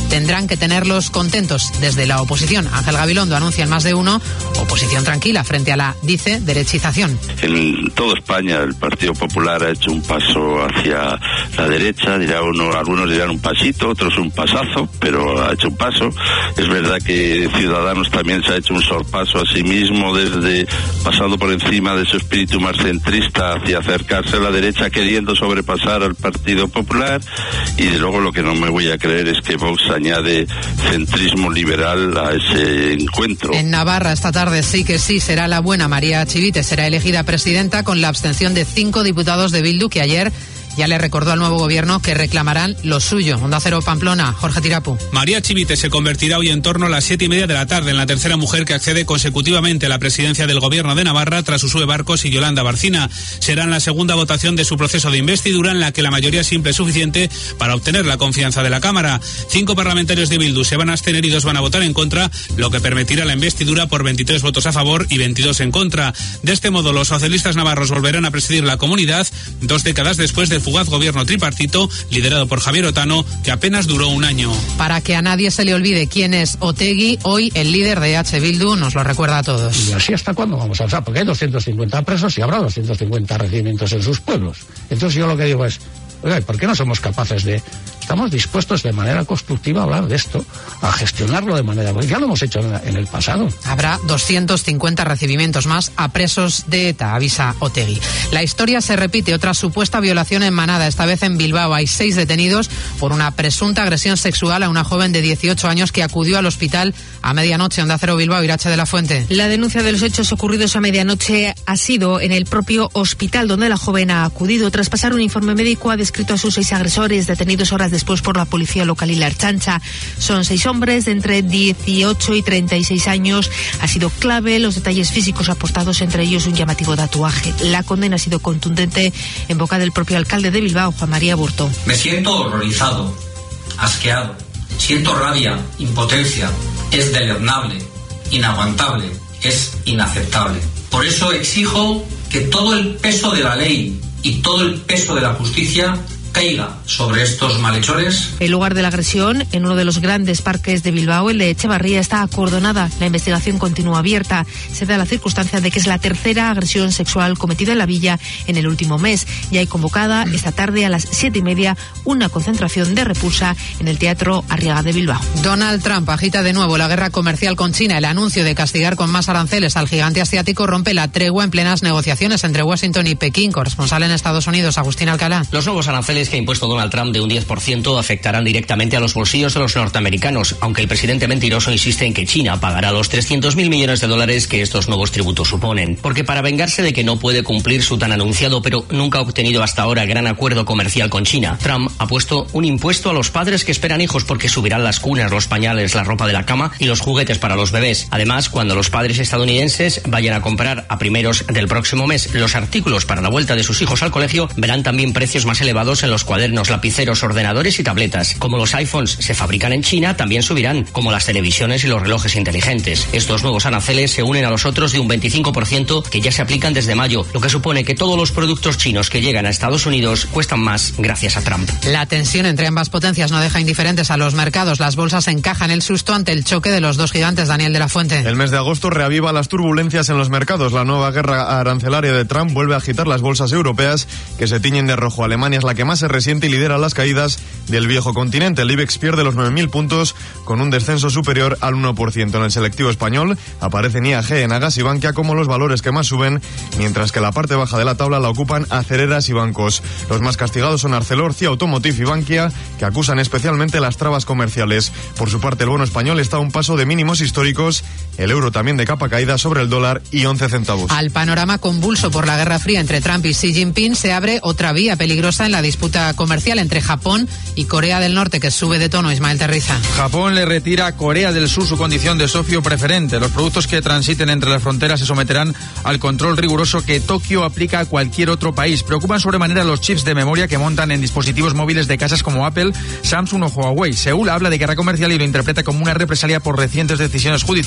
tendrán que tenerlos contentos. Desde la oposición, Ángel Gabilondo anuncia en Más de Uno oposición tranquila frente a la, dice, derechización. En toda España el Partido Popular ha hecho un paso hacia la derecha, dirá uno, algunos dirán un pasito, otros un pasazo, pero ha hecho un paso. Es verdad que Ciudadanos también se ha hecho un sorpaso a sí mismo, desde pasando por encima de su espíritu más centrista hacia acercarse a la derecha, queriendo sobrepasar al Partido Popular. Y de luego lo que no me voy a creer es que Vox añade centrismo liberal a ese encuentro. En Navarra esta tarde sí que sí será la buena. María Chivite será elegida presidenta con la abstención de cinco diputados de Bildu, que ayer ya le recordó al nuevo gobierno que reclamarán lo suyo. Onda Cero Pamplona, Jorge Tirapu. María Chivite se convertirá hoy en torno a las siete y media de la tarde en la tercera mujer que accede consecutivamente a la presidencia del gobierno de Navarra tras Uxue Barcos y Yolanda Barcina. Será en la segunda votación de su proceso de investidura en la que la mayoría simple es suficiente para obtener la confianza de la Cámara. Cinco parlamentarios de Bildu se van a abstener y dos van a votar en contra, lo que permitirá la investidura por veintitrés votos a favor y veintidós en contra. De este modo, los socialistas navarros volverán a presidir la comunidad dos décadas después del fugaz gobierno tripartito liderado por Javier Otano, que apenas duró un año. Para que a nadie se le olvide quién es Otegi, hoy el líder de H. Bildu nos lo recuerda a todos. ¿Y así hasta cuándo vamos a usar? Porque hay doscientos cincuenta presos y habrá doscientos cincuenta recibimientos en sus pueblos. Entonces yo lo que digo es, oiga, ¿por qué no somos capaces de... Estamos dispuestos de manera constructiva a hablar de esto, a gestionarlo de manera... Ya lo hemos hecho en, en el pasado. Habrá doscientos cincuenta recibimientos más a presos de ETA, avisa Otegi. La historia se repite, otra supuesta violación en Manada, esta vez en Bilbao. Hay seis detenidos por una presunta agresión sexual a una joven de dieciocho años que acudió al hospital a medianoche. Onda Cero Bilbao, Irache de la Fuente. La denuncia de los hechos ocurridos a medianoche ha sido en el propio hospital donde la joven ha acudido. Tras pasar un informe médico, ha descrito a sus seis agresores detenidos horas después por la policía local y la Ertzaintza. Son seis hombres de entre dieciocho y treinta y seis años. Ha sido clave los detalles físicos aportados, entre ellos un llamativo tatuaje. La condena ha sido contundente en boca del propio alcalde de Bilbao, Juan María Burto. Me siento horrorizado, asqueado, siento rabia, impotencia. Es deleznable, inaguantable, es inaceptable. Por eso exijo que todo el peso de la ley y todo el peso de la justicia caiga sobre estos malhechores. El lugar de la agresión, en uno de los grandes parques de Bilbao, el de Echevarría, está acordonada. La investigación continúa abierta. Se da la circunstancia de que es la tercera agresión sexual cometida en la villa en el último mes. Y hay convocada esta tarde a las siete y media una concentración de repulsa en el Teatro Arriaga de Bilbao. Donald Trump agita de nuevo la guerra comercial con China. El anuncio de castigar con más aranceles al gigante asiático rompe la tregua en plenas negociaciones entre Washington y Pekín. Corresponsal en Estados Unidos, Agustín Alcalá. Los nuevos aranceles que ha impuesto Donald Trump de un diez por ciento afectarán directamente a los bolsillos de los norteamericanos, aunque el presidente mentiroso insiste en que China pagará los trescientos mil millones de dólares que estos nuevos tributos suponen. Porque para vengarse de que no puede cumplir su tan anunciado pero nunca obtenido hasta ahora gran acuerdo comercial con China, Trump ha puesto un impuesto a los padres que esperan hijos, porque subirán las cunas, los pañales, la ropa de la cama y los juguetes para los bebés. Además, cuando los padres estadounidenses vayan a comprar a primeros del próximo mes los artículos para la vuelta de sus hijos al colegio, verán también precios más elevados en los cuadernos, lapiceros, ordenadores y tabletas. Como los iPhones se fabrican en China, también subirán, como las televisiones y los relojes inteligentes. Estos nuevos aranceles se unen a los otros de un veinticinco por ciento que ya se aplican desde mayo, lo que supone que todos los productos chinos que llegan a Estados Unidos cuestan más gracias a Trump. La tensión entre ambas potencias no deja indiferentes a los mercados. Las bolsas encajan el susto ante el choque de los dos gigantes. Daniel de la Fuente. El mes de agosto reaviva las turbulencias en los mercados. La nueva guerra arancelaria de Trump vuelve a agitar las bolsas europeas, que se tiñen de rojo. Alemania es la que más se resiente y lidera las caídas del viejo continente. El IBEX pierde los nueve mil puntos con un descenso superior al uno por ciento. En el selectivo español aparecen I A G, Enagas y Bankia como los valores que más suben, mientras que la parte baja de la tabla la ocupan acereras y bancos. Los más castigados son Arcelor, C I A Automotive y Bankia, que acusan especialmente las trabas comerciales. Por su parte, el bono español está a un paso de mínimos históricos, el euro también de capa caída sobre el dólar y once centavos. Al panorama convulso por la Guerra Fría entre Trump y Xi Jinping se abre otra vía peligrosa en la disputa comercial entre Japón y Corea del Norte, que sube de tono. Ismael Terriza. Japón le retira a Corea del Sur su condición de socio preferente. Los productos que transiten entre las fronteras se someterán al control riguroso que Tokio aplica a cualquier otro país. Preocupan sobremanera los chips de memoria que montan en dispositivos móviles de casas como Apple, Samsung o Huawei. Seúl habla de guerra comercial y lo interpreta como una represalia por recientes decisiones judiciales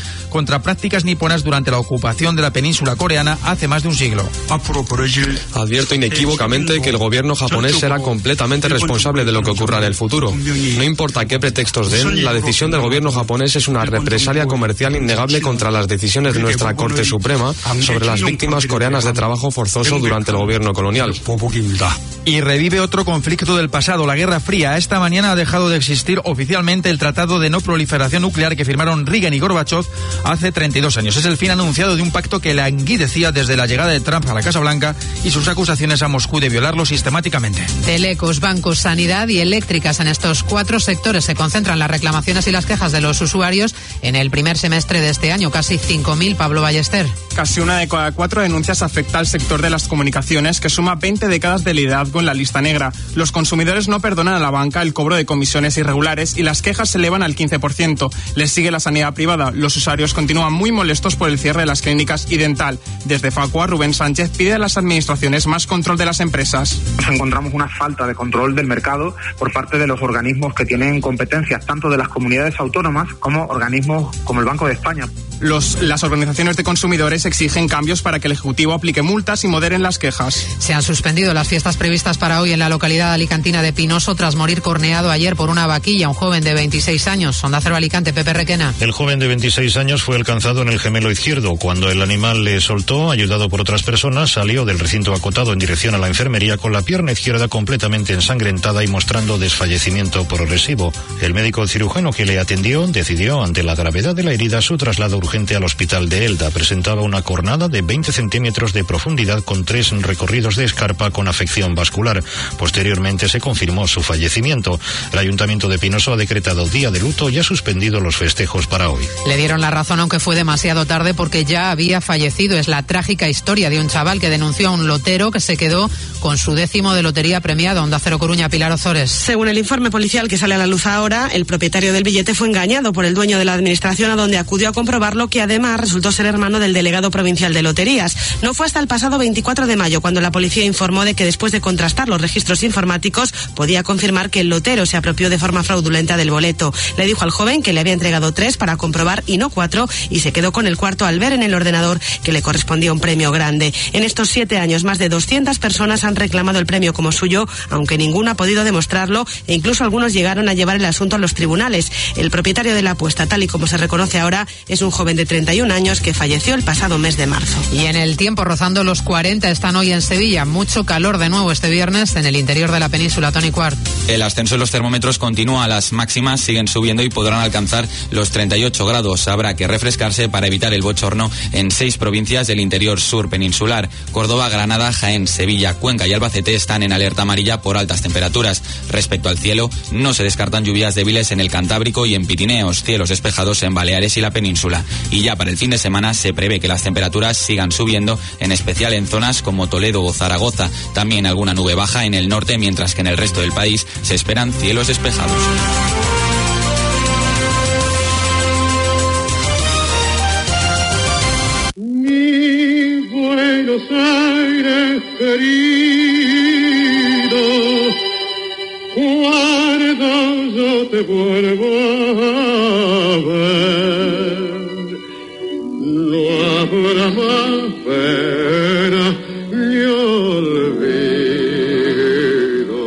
contra prácticas niponas durante la ocupación de la península coreana hace más de un siglo. Advierto inequívocamente que el gobierno japonés será completamente responsable de lo que ocurra en el futuro. No importa qué pretextos den, la decisión del gobierno japonés es una represalia comercial innegable contra las decisiones de nuestra Corte Suprema sobre las víctimas coreanas de trabajo forzoso durante el gobierno colonial. Y revive otro conflicto del pasado, la Guerra Fría. Esta mañana ha dejado de existir oficialmente el Tratado de No Proliferación Nuclear que firmaron Reagan y Gorbachev hace treinta y dos años. Es el fin anunciado de un pacto que languidecía desde la llegada de Trump a la Casa Blanca y sus acusaciones a Moscú de violarlo sistemáticamente. Telecos, bancos, sanidad y eléctricas. En estos cuatro sectores se concentran las reclamaciones y las quejas de los usuarios en el primer semestre de este año. Casi cinco mil, Pablo Ballester. Casi una de cada cuatro denuncias afecta al sector de las comunicaciones, que suma veinte décadas de liderazgo en la lista negra. Los consumidores no perdonan a la banca el cobro de comisiones irregulares y las quejas se elevan al quince por ciento. Les sigue la sanidad privada. Los usuarios continúan muy molestos por el cierre de las clínicas y dental. Desde Facua, Rubén Sánchez pide a las administraciones más control de las empresas. Nos encontramos una falta de control del mercado por parte de los organismos que tienen competencias tanto de las comunidades autónomas como organismos como el Banco de España. Los, las organizaciones de consumidores exigen cambios para que el Ejecutivo aplique multas y moderen las quejas. Se han suspendido las fiestas previstas para hoy en la localidad alicantina de Pinoso tras morir corneado ayer por una vaquilla un joven de veintiséis años. Onda Cero Alicante, Pepe Requena. El joven de veintiséis años fue alcanzado en el gemelo izquierdo. Cuando el animal le soltó, ayudado por otras personas, salió del recinto acotado en dirección a la enfermería con la pierna izquierda completamente ensangrentada y mostrando desfallecimiento progresivo. El médico cirujano que le atendió decidió, ante la gravedad de la herida, su traslado urgente al hospital de Elda. Presentaba una cornada de veinte centímetros de profundidad con tres recorridos de escarpa con afección vascular. Posteriormente se confirmó su fallecimiento. El Ayuntamiento de Pinoso ha decretado día de luto y ha suspendido los festejos para hoy. Le dieron la razón, aunque fue demasiado tarde, porque ya había fallecido. Es la trágica historia de un chaval que denunció a un lotero que se quedó con su décimo de lotería premiado. Onda Cero Coruña, Pilar Ozores. Según el informe policial que sale a la luz ahora, el propietario del billete fue engañado por el dueño de la administración, a donde acudió a comprobarlo, que además resultó ser hermano del delegado provincial de loterías. No fue hasta el pasado veinticuatro de mayo cuando la policía informó de que, después de contrastar los registros informáticos, podía confirmar que el lotero se apropió de forma fraudulenta del boleto. Le dijo al joven que le había entregado tres para comprobar y no cuatro, y se quedó con el cuarto al ver en el ordenador que le correspondía un premio grande. En estos siete años, más de doscientas personas han reclamado el premio como suyo, aunque ninguno ha podido demostrarlo, e incluso algunos llegaron a llevar el asunto a los tribunales. El propietario de la apuesta, tal y como se reconoce ahora, es un joven de treinta y un años que falleció el pasado mes de marzo. Y en el tiempo, rozando los cuarenta, están hoy en Sevilla. Mucho calor de nuevo este viernes en el interior de la península. Tony Cuart. El ascenso de los termómetros continúa, las máximas siguen subiendo y podrán alcanzar los treinta y ocho grados. Habrá que refrescarse para evitar el bochorno en seis provincias del interior sur peninsular. Córdoba, Granada, Jaén, Sevilla, Cuenca y Albacete están en alerta amarilla por altas temperaturas. Respecto al cielo, no se descartan lluvias débiles en el Cantábrico y en Pirineos, cielos despejados en Baleares y la península. Y ya para el fin de semana se prevé que las temperaturas sigan subiendo, en especial en zonas como Toledo o Zaragoza. También alguna nube baja en el norte, mientras que en el resto del país se esperan cielos despejados. Mi Buenos Aires querido, cuando yo te vuelvo a ver, no habrá más pena ni olvido.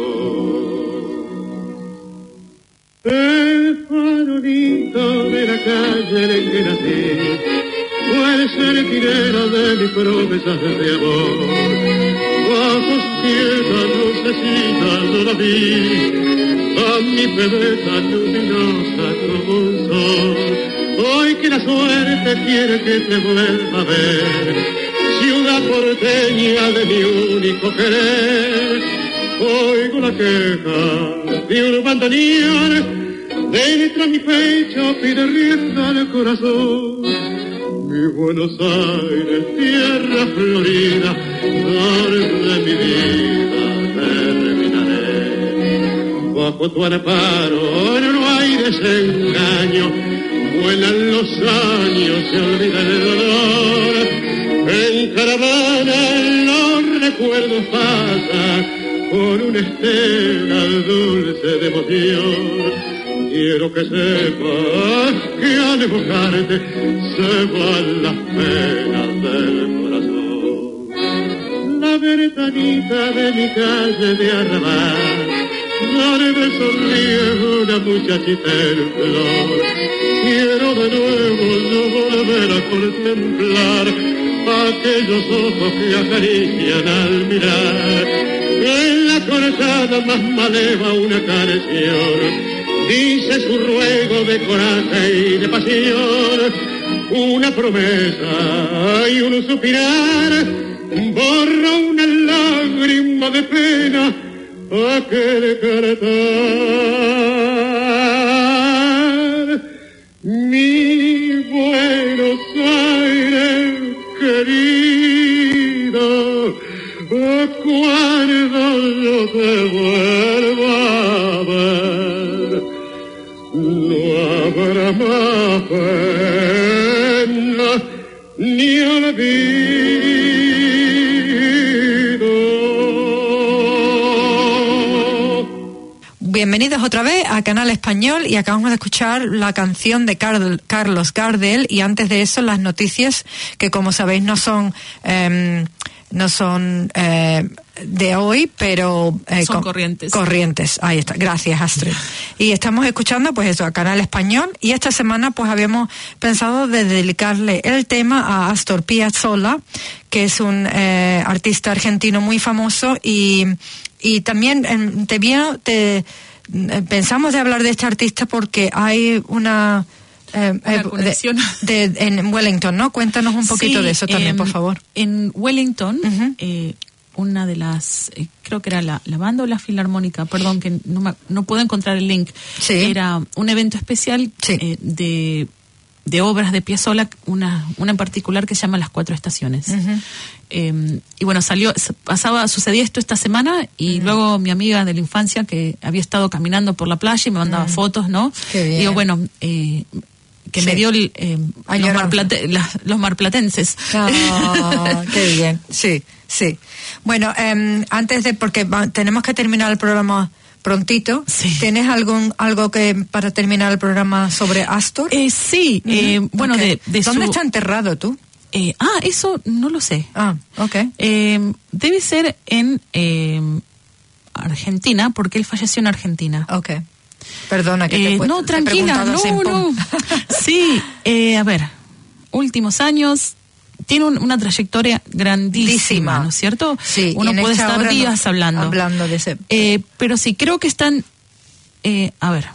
El farolito de la calle en que nací fue el centinela de mis promesas de amor. Bajo sus tierras lucecitas yo la vi, a mi bebeta luminosa como un sol. Hoy que la suerte quiere que te vuelva a ver, ciudad porteña de mi único querer, oigo la queja de un bandoneón, dentro de mi pecho pide rienda al corazón. Mi Buenos Aires, tierra florida, flor de mi vida, terminaré. Bajo tu amparo no hay desengaño, vuelan los años, se olvida el dolor. En caravana los recuerdos pasan con una estela dulce de emoción. quiero que sepas que al evocarte se van las penas del corazón. La ventanita de mi calle de Arrabal, donde me sonríe una muchachita en flor. Quiero de nuevo yo volver a contemplar aquellos ojos que acarician al mirar. En la corazada más maleva una canción dice su ruego de coraje y de pasión. Una promesa y un suspirar borra una lágrima de pena aquel cantar. Mi Buenos Aires querido, cuando yo te vuelva a ver, no habrá más pena ni olvido. Bienvenidos otra vez a Canal Español y acabamos de escuchar la canción de Car- Carlos Gardel y antes de eso las noticias que como sabéis no son eh, no son eh, de hoy, pero eh, son con, corrientes. Corrientes, ahí está. Gracias, Astrid. Y estamos escuchando pues eso a Canal Español y esta semana pues habíamos pensado de dedicarle el tema a Astor Piazzolla, que es un eh, artista argentino muy famoso y y también eh, te vino te pensamos de hablar de este artista porque hay una, eh, una conexión de, de, en Wellington, ¿no? Cuéntanos un poquito sí, de eso también, en, por favor. En Wellington, uh-huh. eh, una de las, eh, creo que era la, la banda o la filarmónica, perdón, que no, me, no puedo encontrar el link, sí. Era un evento especial sí. eh, de, de obras de Piazzolla, una, una en particular que se llama Las Cuatro Estaciones. Uh-huh. Eh, y bueno, salió, pasaba, sucedía esto esta semana y uh-huh. luego mi amiga de la infancia que había estado caminando por la playa y me mandaba uh-huh. fotos, ¿no? Qué bien. Y yo, bueno, eh, que sí. me dio el, eh, los, marplate, la, los marplatenses. Oh, qué bien, sí, sí. Bueno, eh, antes de, porque va, tenemos que terminar el programa prontito, sí. ¿tienes algún algo que para terminar el programa sobre Astor? Eh, sí, uh-huh. eh, bueno, okay. de, de ¿Dónde su... está enterrado tú? Eh, ah, eso no lo sé. Ah, okay. Eh, debe ser en eh, Argentina, porque él falleció en Argentina. Okay. Perdona que te eh, puedo, No, tranquila, no, no. Sí, eh, a ver, últimos años, tiene un, una trayectoria grandísima, Dísima. ¿no es cierto? Sí. Uno puede estar días no, hablando. Hablando de ese. Eh, pero sí, creo que están, eh, a ver,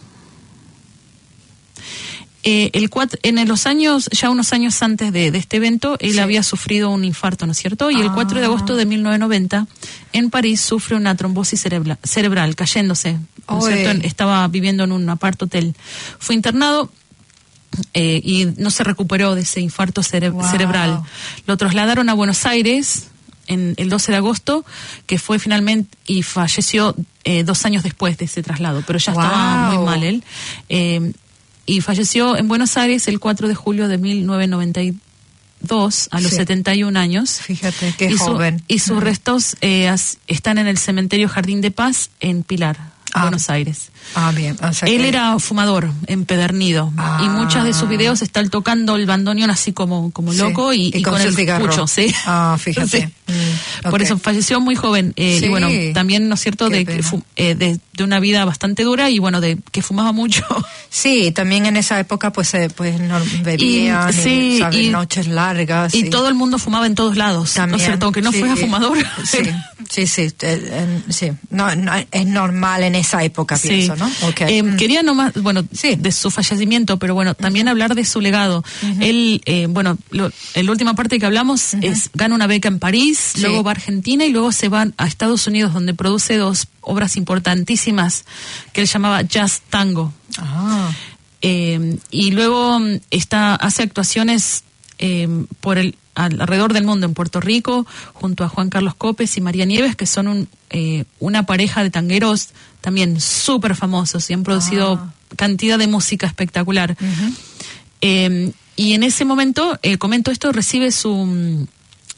eh, el cuatro, en los años, ya unos años antes de, de este evento, él sí. había sufrido un infarto, ¿no es cierto? Y ah. el cuatro de agosto de mil novecientos noventa, en París, sufre una trombosis cerebral, cerebral cayéndose, ¿no es cierto? Estaba viviendo en un apart hotel. Fue internado eh, y no se recuperó de ese infarto cere- wow. cerebral. Lo trasladaron a Buenos Aires en el doce de agosto, que fue finalmente, y falleció eh, dos años después de ese traslado, pero ya wow. estaba muy mal él. Eh, y falleció en Buenos Aires el cuatro de julio de mil novecientos noventa y dos, a los sí. setenta y un años. Fíjate, qué y joven. Su, y sus uh-huh. restos eh, as, están en el cementerio Jardín de Paz, en Pilar, ah. Buenos Aires. Ah, bien. O sea él que... era fumador, empedernido, ah. y muchos de sus videos está él tocando el bandoneón así como, como sí. loco y, y, y con, con el cigarro. pucho, ¿sí? Ah, fíjate. Sí. Mm, okay. Por eso falleció muy joven. Eh, sí. Y bueno, también, ¿no es cierto?, de, que fu- eh, de, de una vida bastante dura y bueno, de que fumaba mucho. Sí, también en esa época pues eh, pues no bebían, y, sí, y, ¿sabes? y noches largas. Y sí. todo el mundo fumaba en todos lados, también, ¿no es cierto? Aunque no sí, fuera fumador. Sí, sí, sí. Eh, eh, sí. No, no, es normal en esa época, sí. pienso, ¿no? Okay. Eh, mm. Quería nomás, bueno, sí. de su fallecimiento, pero bueno, también uh-huh. hablar de su legado. Uh-huh. Él, eh, bueno, lo, en la última parte que hablamos uh-huh. es gana una beca en París, sí. luego va a Argentina y luego se va a Estados Unidos, donde produce dos obras importantísimas que él llamaba Jazz Tango. Ah. Eh, y luego está, hace actuaciones eh, por el alrededor del mundo, en Puerto Rico, junto a Juan Carlos Copes y María Nieves, que son un, eh, una pareja de tangueros también súper famosos y han producido ah. cantidad de música espectacular. Uh-huh. Eh, y en ese momento, eh, comento esto, recibe su,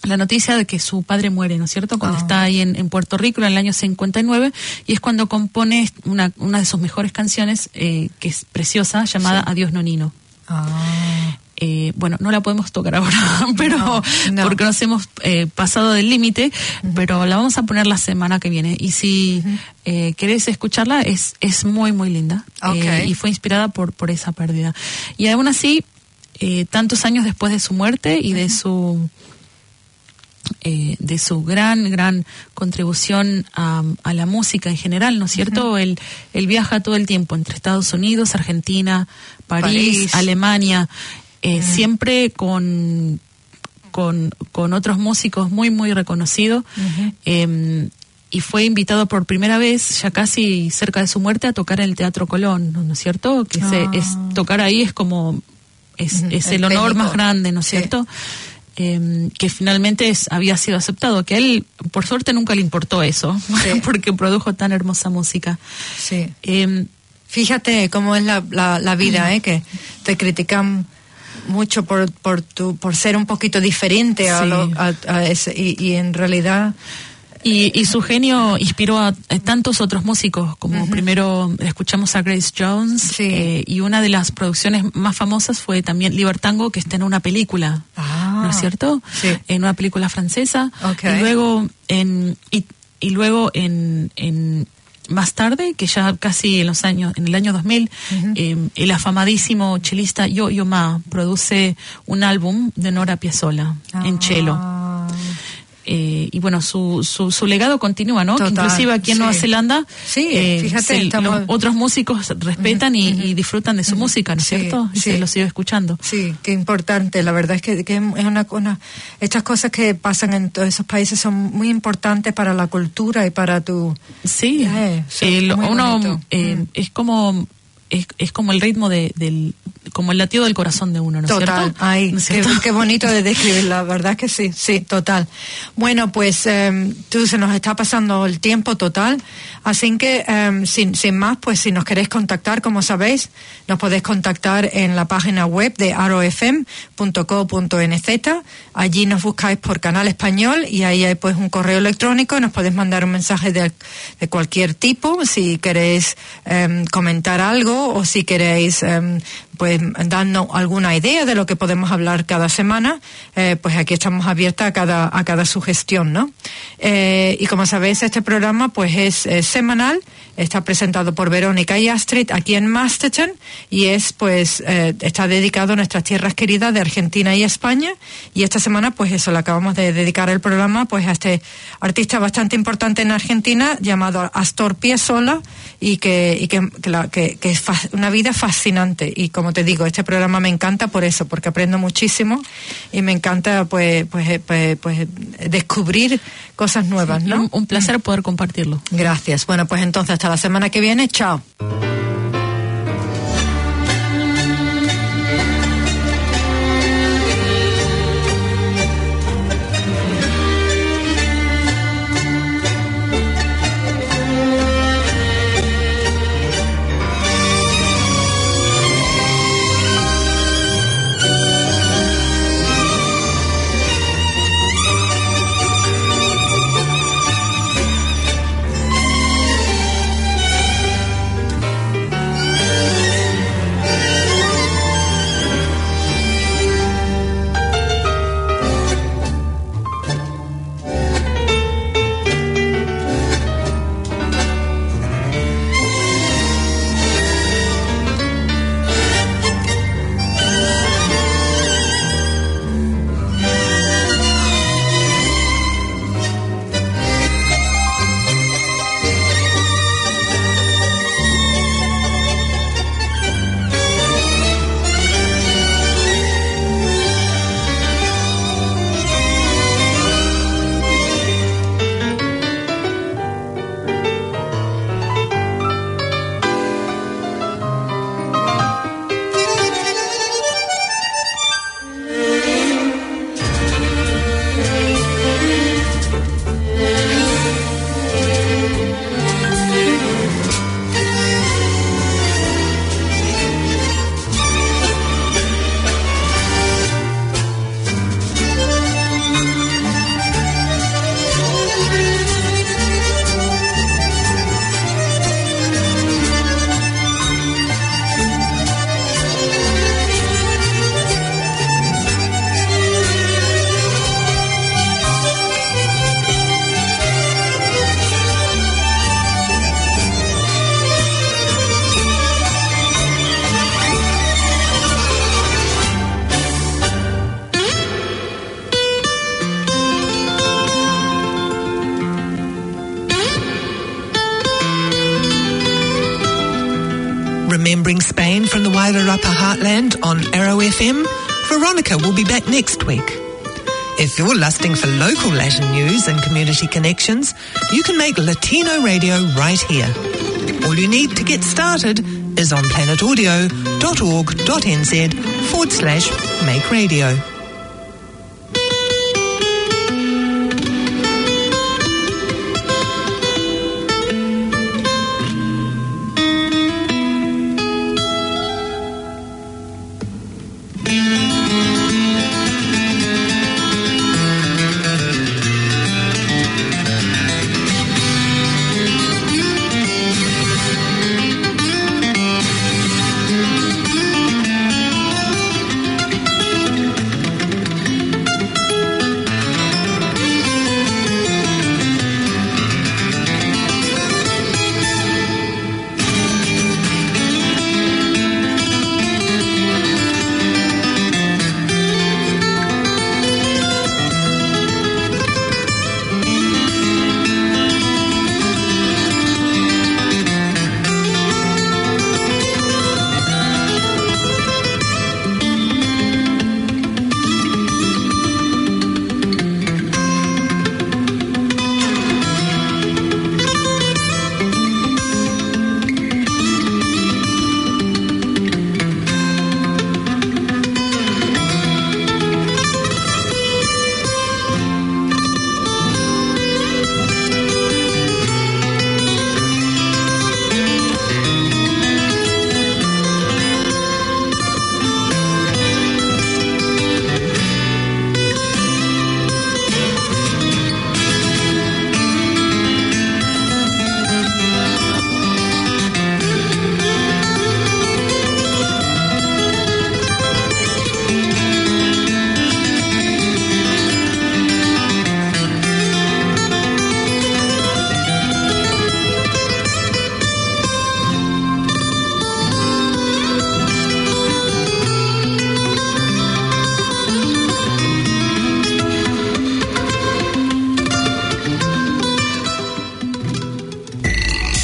la noticia de que su padre muere, ¿no es cierto? Cuando Ah. está ahí en, en Puerto Rico en el año cincuenta y nueve, y es cuando compone una, una de sus mejores canciones, eh, que es preciosa, llamada Sí. Adiós Nonino. Ah. Eh, bueno, no la podemos tocar ahora, pero No, no. porque nos hemos eh, pasado del límite, uh-huh. pero la vamos a poner la semana que viene. Y si uh-huh. eh, querés escucharla, es, es muy, muy linda. Okay. Eh, y fue inspirada por, por esa pérdida. Y aún así, eh, tantos años después de su muerte y uh-huh. de su... Eh, de su gran, gran contribución a, a la música en general, ¿no es cierto? Uh-huh. Él, él viaja todo el tiempo entre Estados Unidos, Argentina, París, París. Alemania, eh, uh-huh. siempre con, con, con otros músicos muy, muy reconocidos. Uh-huh. Eh, y fue invitado por primera vez, ya casi cerca de su muerte, a tocar en el Teatro Colón, ¿no es cierto? Que uh-huh. se, es, tocar ahí es como, es, uh-huh. es el, el honor más grande, ¿no es sí. cierto? Eh, que finalmente es, había sido aceptado, que a él, por suerte, nunca le importó eso, sí. porque produjo tan hermosa música. Sí. Eh, Fíjate cómo es la, la, la vida, ¿eh? Que te critican mucho por por tu, por ser un poquito diferente a, sí. lo, a, a ese, y, y en realidad... Y, y su genio inspiró a, a tantos otros músicos, como uh-huh. primero escuchamos a Grace Jones, sí. eh, y una de las producciones más famosas fue también Libertango, que está en una película, ah, ¿no es cierto? Sí. En una película francesa, okay. y luego en y, y luego en, en más tarde, que ya casi en los años, en el año dos mil, uh-huh. eh, el afamadísimo chelista Yo-Yo Ma produce un álbum de Nora Piazzolla ah. en cello. Eh, y bueno, su, su, su legado continúa, ¿no? Total, inclusive aquí en sí. Nueva Zelanda, sí, eh, fíjate, se, estamos... los otros músicos respetan uh-huh, y, uh-huh. y disfrutan de su uh-huh. música, ¿no es sí, cierto? Y sí. se lo sigue escuchando. Sí, qué importante. La verdad es que, que es una, una... Estas cosas que pasan en todos esos países son muy importantes para la cultura y para tu... Sí, eh, eh, lo, uno eh, mm. es como... Es, es como el ritmo de, del, como el latido del corazón de uno, ¿no es total, cierto? Ay, ¿no es qué, cierto? Qué bonito de describir, la verdad es que sí, sí, total. Bueno, pues eh, tú se nos está pasando el tiempo total, así que eh, sin, sin más, pues si nos queréis contactar, como sabéis, nos podéis contactar en la página web de aro f m punto co punto n z. Allí nos buscáis por Canal Español y ahí hay pues un correo electrónico y nos podéis mandar un mensaje de, de cualquier tipo, si queréis eh, comentar algo o si queréis eh, pues darnos alguna idea de lo que podemos hablar cada semana, eh, pues aquí estamos abiertas a cada a cada sugestión, ¿no? Eh, y como sabéis, este programa pues es, es semanal, está presentado por Verónica y Astrid aquí en Masterton y es pues eh, está dedicado a nuestras tierras queridas de Argentina y España, y esta semana pues eso, le acabamos de dedicar el programa pues a este artista bastante importante en Argentina llamado Astor Piazzolla, y que y que, que, la, que, que es fa- una vida fascinante. Y como te digo, este programa me encanta por eso, porque aprendo muchísimo y me encanta pues pues pues, pues descubrir cosas nuevas, ¿no? Un, un placer poder compartirlo. Gracias. Bueno, pues entonces hasta la semana que viene. Chao. Remembering Spain from the Wairarapa Heartland on Arrow F M, Veronica will be back next week. If you're lusting for local Latin news and community connections, you can make Latino radio right here. All you need to get started is on planetaudio.org.nz forward slash make radio.